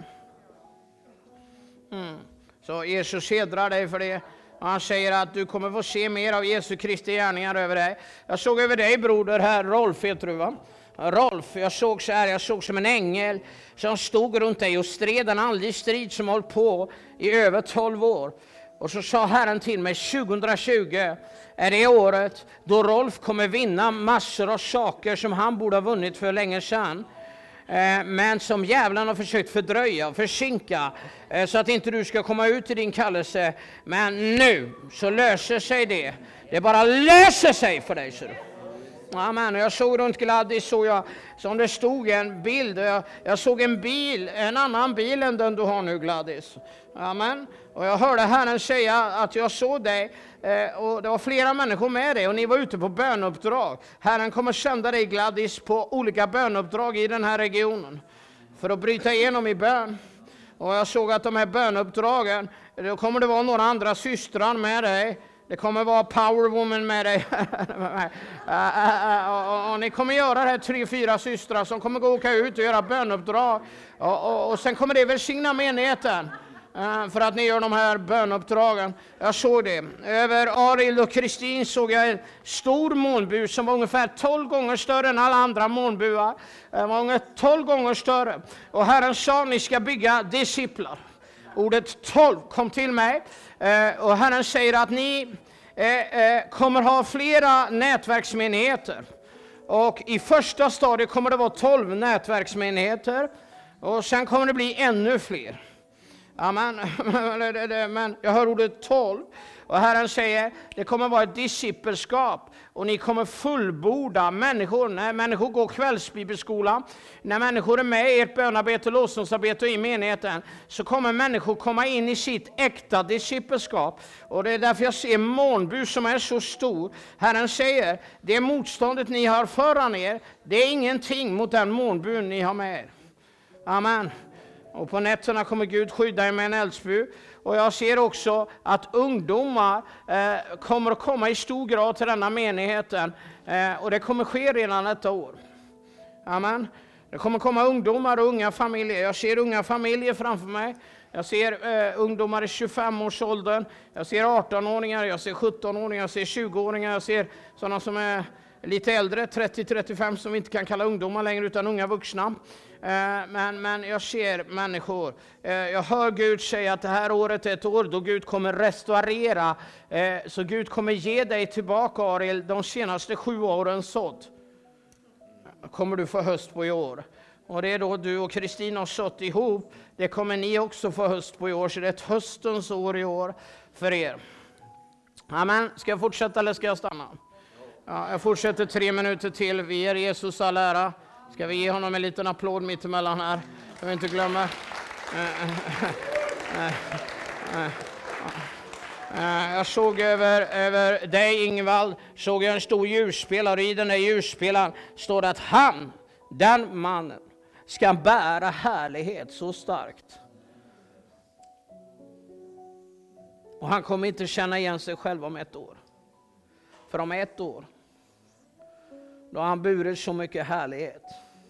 Mm. Så Jesus hedrar dig för det. Och han säger att du kommer få se mer av Jesu Kristi gärningar över dig. Jag såg över dig, broder, här, Rolf heter du, va? Rolf, jag såg så här, jag såg som en ängel som stod runt dig och stred en andlig strid som hållit på i över tolv år. Och så sa Herren till mig, tjugohundratjugo är det året då Rolf kommer vinna massor av saker som han borde ha vunnit för länge sedan. Eh, men som djävulen har försökt fördröja och försinka, eh, så att inte du ska komma ut i din kallelse. Men nu så löser sig det. Det bara löser sig för dig, så du. Amen. Jag såg runt Gladys, såg jag, som det stod en bild. Jag, jag såg en bil, en annan bil än den du har nu, Gladys. Amen. Och jag hörde Herren säga att jag såg dig, eh, och det var flera människor med dig, och ni var ute på bönuppdrag. Herren kommer sända dig, Gladys, på olika bönuppdrag i den här regionen för att bryta igenom i bön. Och jag såg att de här bönuppdragen, då kommer det vara några andra systrar med dig. Det kommer vara powerwoman med dig. och, och, och ni kommer göra det här tre, fyra systrar som kommer gå och åka ut och göra bönuppdrag. Och, och, och sen kommer det välsigna menigheten. Uh, för att ni gör de här bönuppdragen. Jag såg det. Över Arild och Kristin såg jag en stor månbu som var ungefär tolv gånger större än alla andra månbuar. Den var ungefär tolv gånger större. Och Herren sa, ni ska bygga disciplar. Ordet tolv kom till mig. Uh, och Herren säger att ni uh, uh, kommer ha flera nätverksmenigheter. Och i första stadiet kommer det vara tolv nätverksmenigheter. Och sen kommer det bli ännu fler. Amen. Men jag hör ordet tolv. Och Herren säger, det kommer vara ett discipleskap. Och ni kommer fullborda människor. När människor går kvällsbibelskola, när människor är med i ert bönarbete, lovsångsarbete och i menigheten, så kommer människor komma in i sitt äkta discipleskap. Och det är därför jag ser månbu som är så stor. Herren säger, det motståndet ni har föran er, det är ingenting mot den månbun ni har med er. Amen. Och på nätterna kommer Gud skydda er med en eldsbud. Och jag ser också att ungdomar eh, kommer att komma i stor grad till denna menigheten. Eh, och det kommer ske redan detta år. Amen. Det kommer komma ungdomar och unga familjer. Jag ser unga familjer framför mig. Jag ser eh, ungdomar i tjugofem-årsåldern. Jag ser arton-åringar, jag ser sjutton-åringar, jag ser tjugo-åringar. Jag ser sådana som är lite äldre, trettio till trettiofem, som vi inte kan kalla ungdomar längre utan unga vuxna. Men, men jag ser människor. Jag hör Gud säga att det här året är ett år då Gud kommer restaurera. Så Gud kommer ge dig tillbaka, Ariel, de senaste sju åren sådd. Kommer du få höst på i år. Och det är då du och Kristina har satt ihop. Det kommer ni också få höst på i år. Så det är ett höstens år i år för er. Amen. Ska jag fortsätta eller ska jag stanna? Ja, jag fortsätter tre minuter till. Vi ger Jesus all ära. Ska vi ge honom en liten applåd mitt emellan här? Jag vill inte glömma. Jag såg över, över dig, Ingvald, såg jag en stor ljusspelare. I den där ljusspelaren står det att han, den mannen, ska bära härlighet så starkt. Och han kommer inte känna igen sig själv om ett år. För om ett år, då har han burit så mycket härlighet.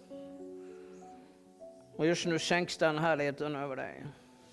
Och just nu sänks den härligheten över dig.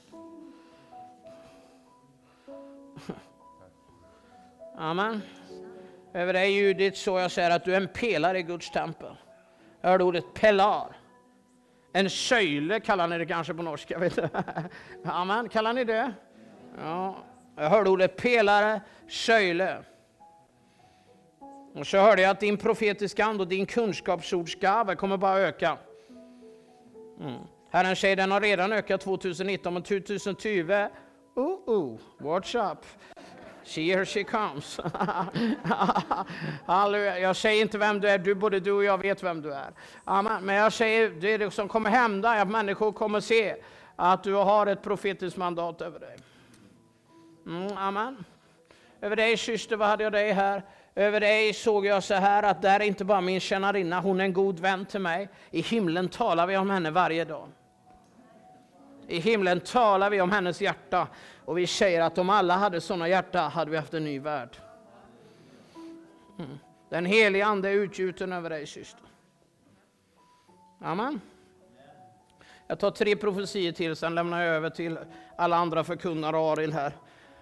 Amen. Över dig Judith, så jag säger att du är en pelare i Guds tempel. Jag hörde ordet pelar. En söjle kallar ni det kanske på norska. Vet du? Amen, kallar ni det? Ja. Jag hörde ordet pelare, söjle. Och så hörde jag att din profetiska and och din kunskapsordsgave kommer bara öka. Mm. Herren säger den har redan ökat tjugonitton, men tjugohundratjugo, oh, oh, watch up. See here she comes. Halleluja. Jag säger inte vem du är, du, både du och jag vet vem du är. Amen. Men jag säger, det är det som kommer hända, att människor kommer se att du har ett profetiskt mandat över dig. Mm, amen. Över dig syster, vad hade jag dig här? Över dig såg jag så här att där är inte bara min tjänarinna, hon är en god vän till mig. I himlen talar vi om henne varje dag. I himlen talar vi om hennes hjärta. Och vi säger att om alla hade sådana hjärta hade vi haft en ny värld. Mm. Den heliga ande är utgjuten över dig syster. Amen. Jag tar tre profetier till, sen lämnar jag över till alla andra förkunnare och Aril här.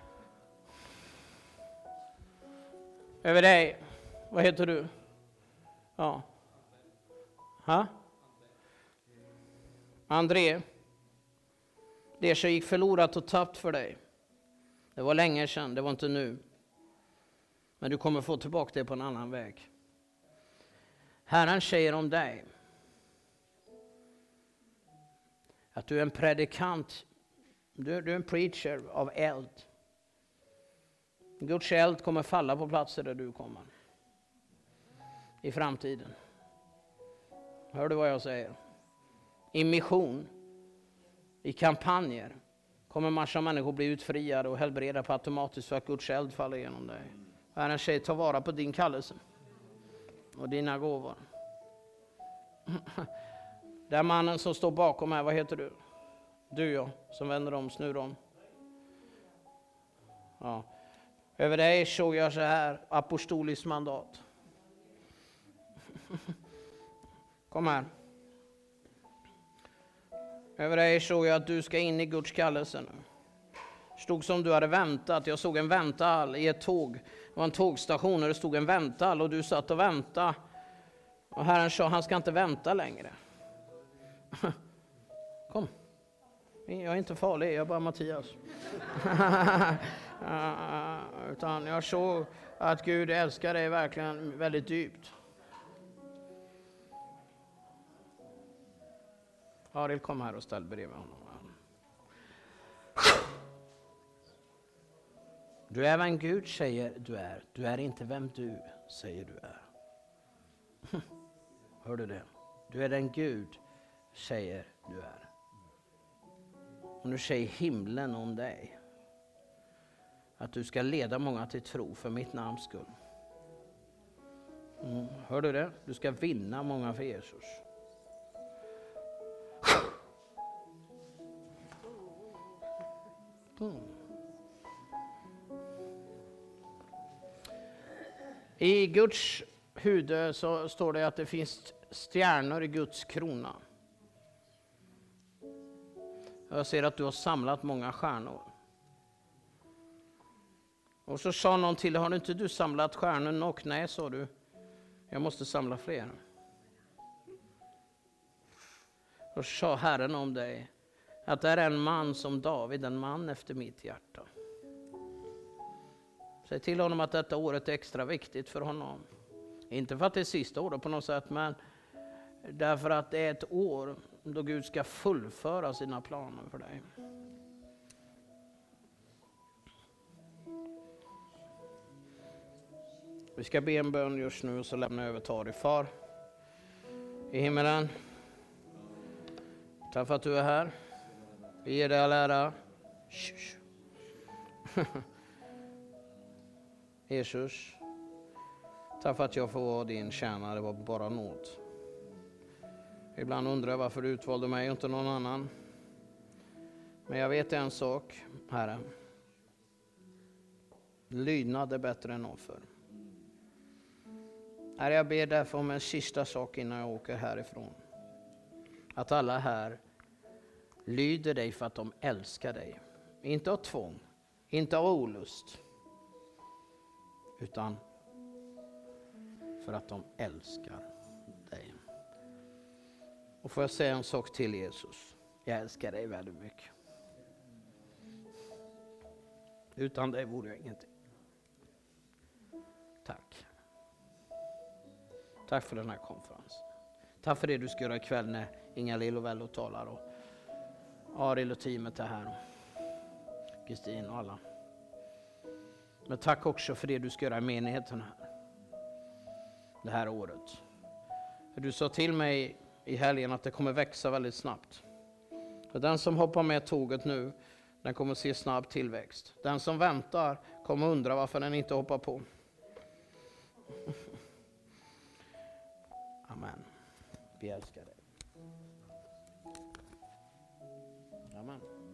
Över dig. Vad heter du? Ja. Ha? André. Det som gick förlorat och tappt för dig. Det var länge sedan, det var inte nu. Men du kommer få tillbaka det på en annan väg. Herren säger om dig att du är en predikant. Du, du är en preacher av eld. Guds eld kommer falla på platser där du kommer. I framtiden. Hör du vad jag säger? I mission. I kampanjer. Kommer massa människor bli utfriade och helbreda på automatiskt för att Guds eld faller genom dig. Herren säger, ta vara på din kallelse. Och dina gåvor. Den mannen som står bakom här, vad heter du? Du ja, som vänder om, snur om. Ja. Över dig såg jag så här, apostoliskt mandat. Kom här. Över dig såg jag att du ska in i Guds kallelse nu. Stod som du hade väntat. Jag såg en vänthall i ett tåg. Det var en tågstation och det stod en vänthall och du satt och väntade. Och Herren sa, han ska inte vänta längre. Kom. Jag är inte farlig, jag är bara Mattias. uh, utan jag såg att Gud älskar dig verkligen väldigt djupt. Aril, kom här och ställ bredvid honom. Du är vem Gud säger du är. Du är inte vem du säger du är. Hör du det? Du är den Gud säger du är. Och nu säger himlen om dig. Att du ska leda många till tro för mitt namns skull. Mm. Hör du det? Du ska vinna många för Jesus. Mm. I Guds huvud så står det att det finns stjärnor i Guds krona. Jag ser att du har samlat många stjärnor. Och så sa någon till, har inte du samlat stjärnor nog? Nej, sa du. Jag måste samla fler. Och så sa Herren om dig att det är en man som David, en man efter mitt hjärta. Säg till honom att detta året är extra viktigt för honom. Inte för att det är sista året på något sätt, men Därför att det är ett år då Gud ska fullföra sina planer för dig. Vi ska be en bön just nu och så lämnar jag över till dig. Far i himmelen, tack för att du är här. Vi ger dig all ära. Jesus, tack för att jag får vara din tjänare. Det var bara nåd. Ibland undrar jag varför du utvalde mig och inte någon annan. Men jag vet en sak, Herre. Lydnad är bättre än offer. Herre, jag ber därför om en sista sak innan jag åker härifrån. Att alla här lyder dig för att de älskar dig. Inte av tvång, inte av olust. Utan för att de älskar dig. Och får jag säga en sak till Jesus. Jag älskar dig väldigt mycket. Utan dig vore jag ingenting. Tack. Tack för den här konferensen. Tack för det du ska göra ikväll när Inga-Lill och Vello talar. Och Ariel och teamet är här. Kristin och alla. Men tack också för det du ska göra i menigheten här. Det här året. För du sa till mig i helgen att det kommer växa väldigt snabbt. För den som hoppar med tåget nu, den kommer se snabb tillväxt. Den som väntar kommer undra varför den inte hoppar på. Amen. Vi älskar dig. Amen.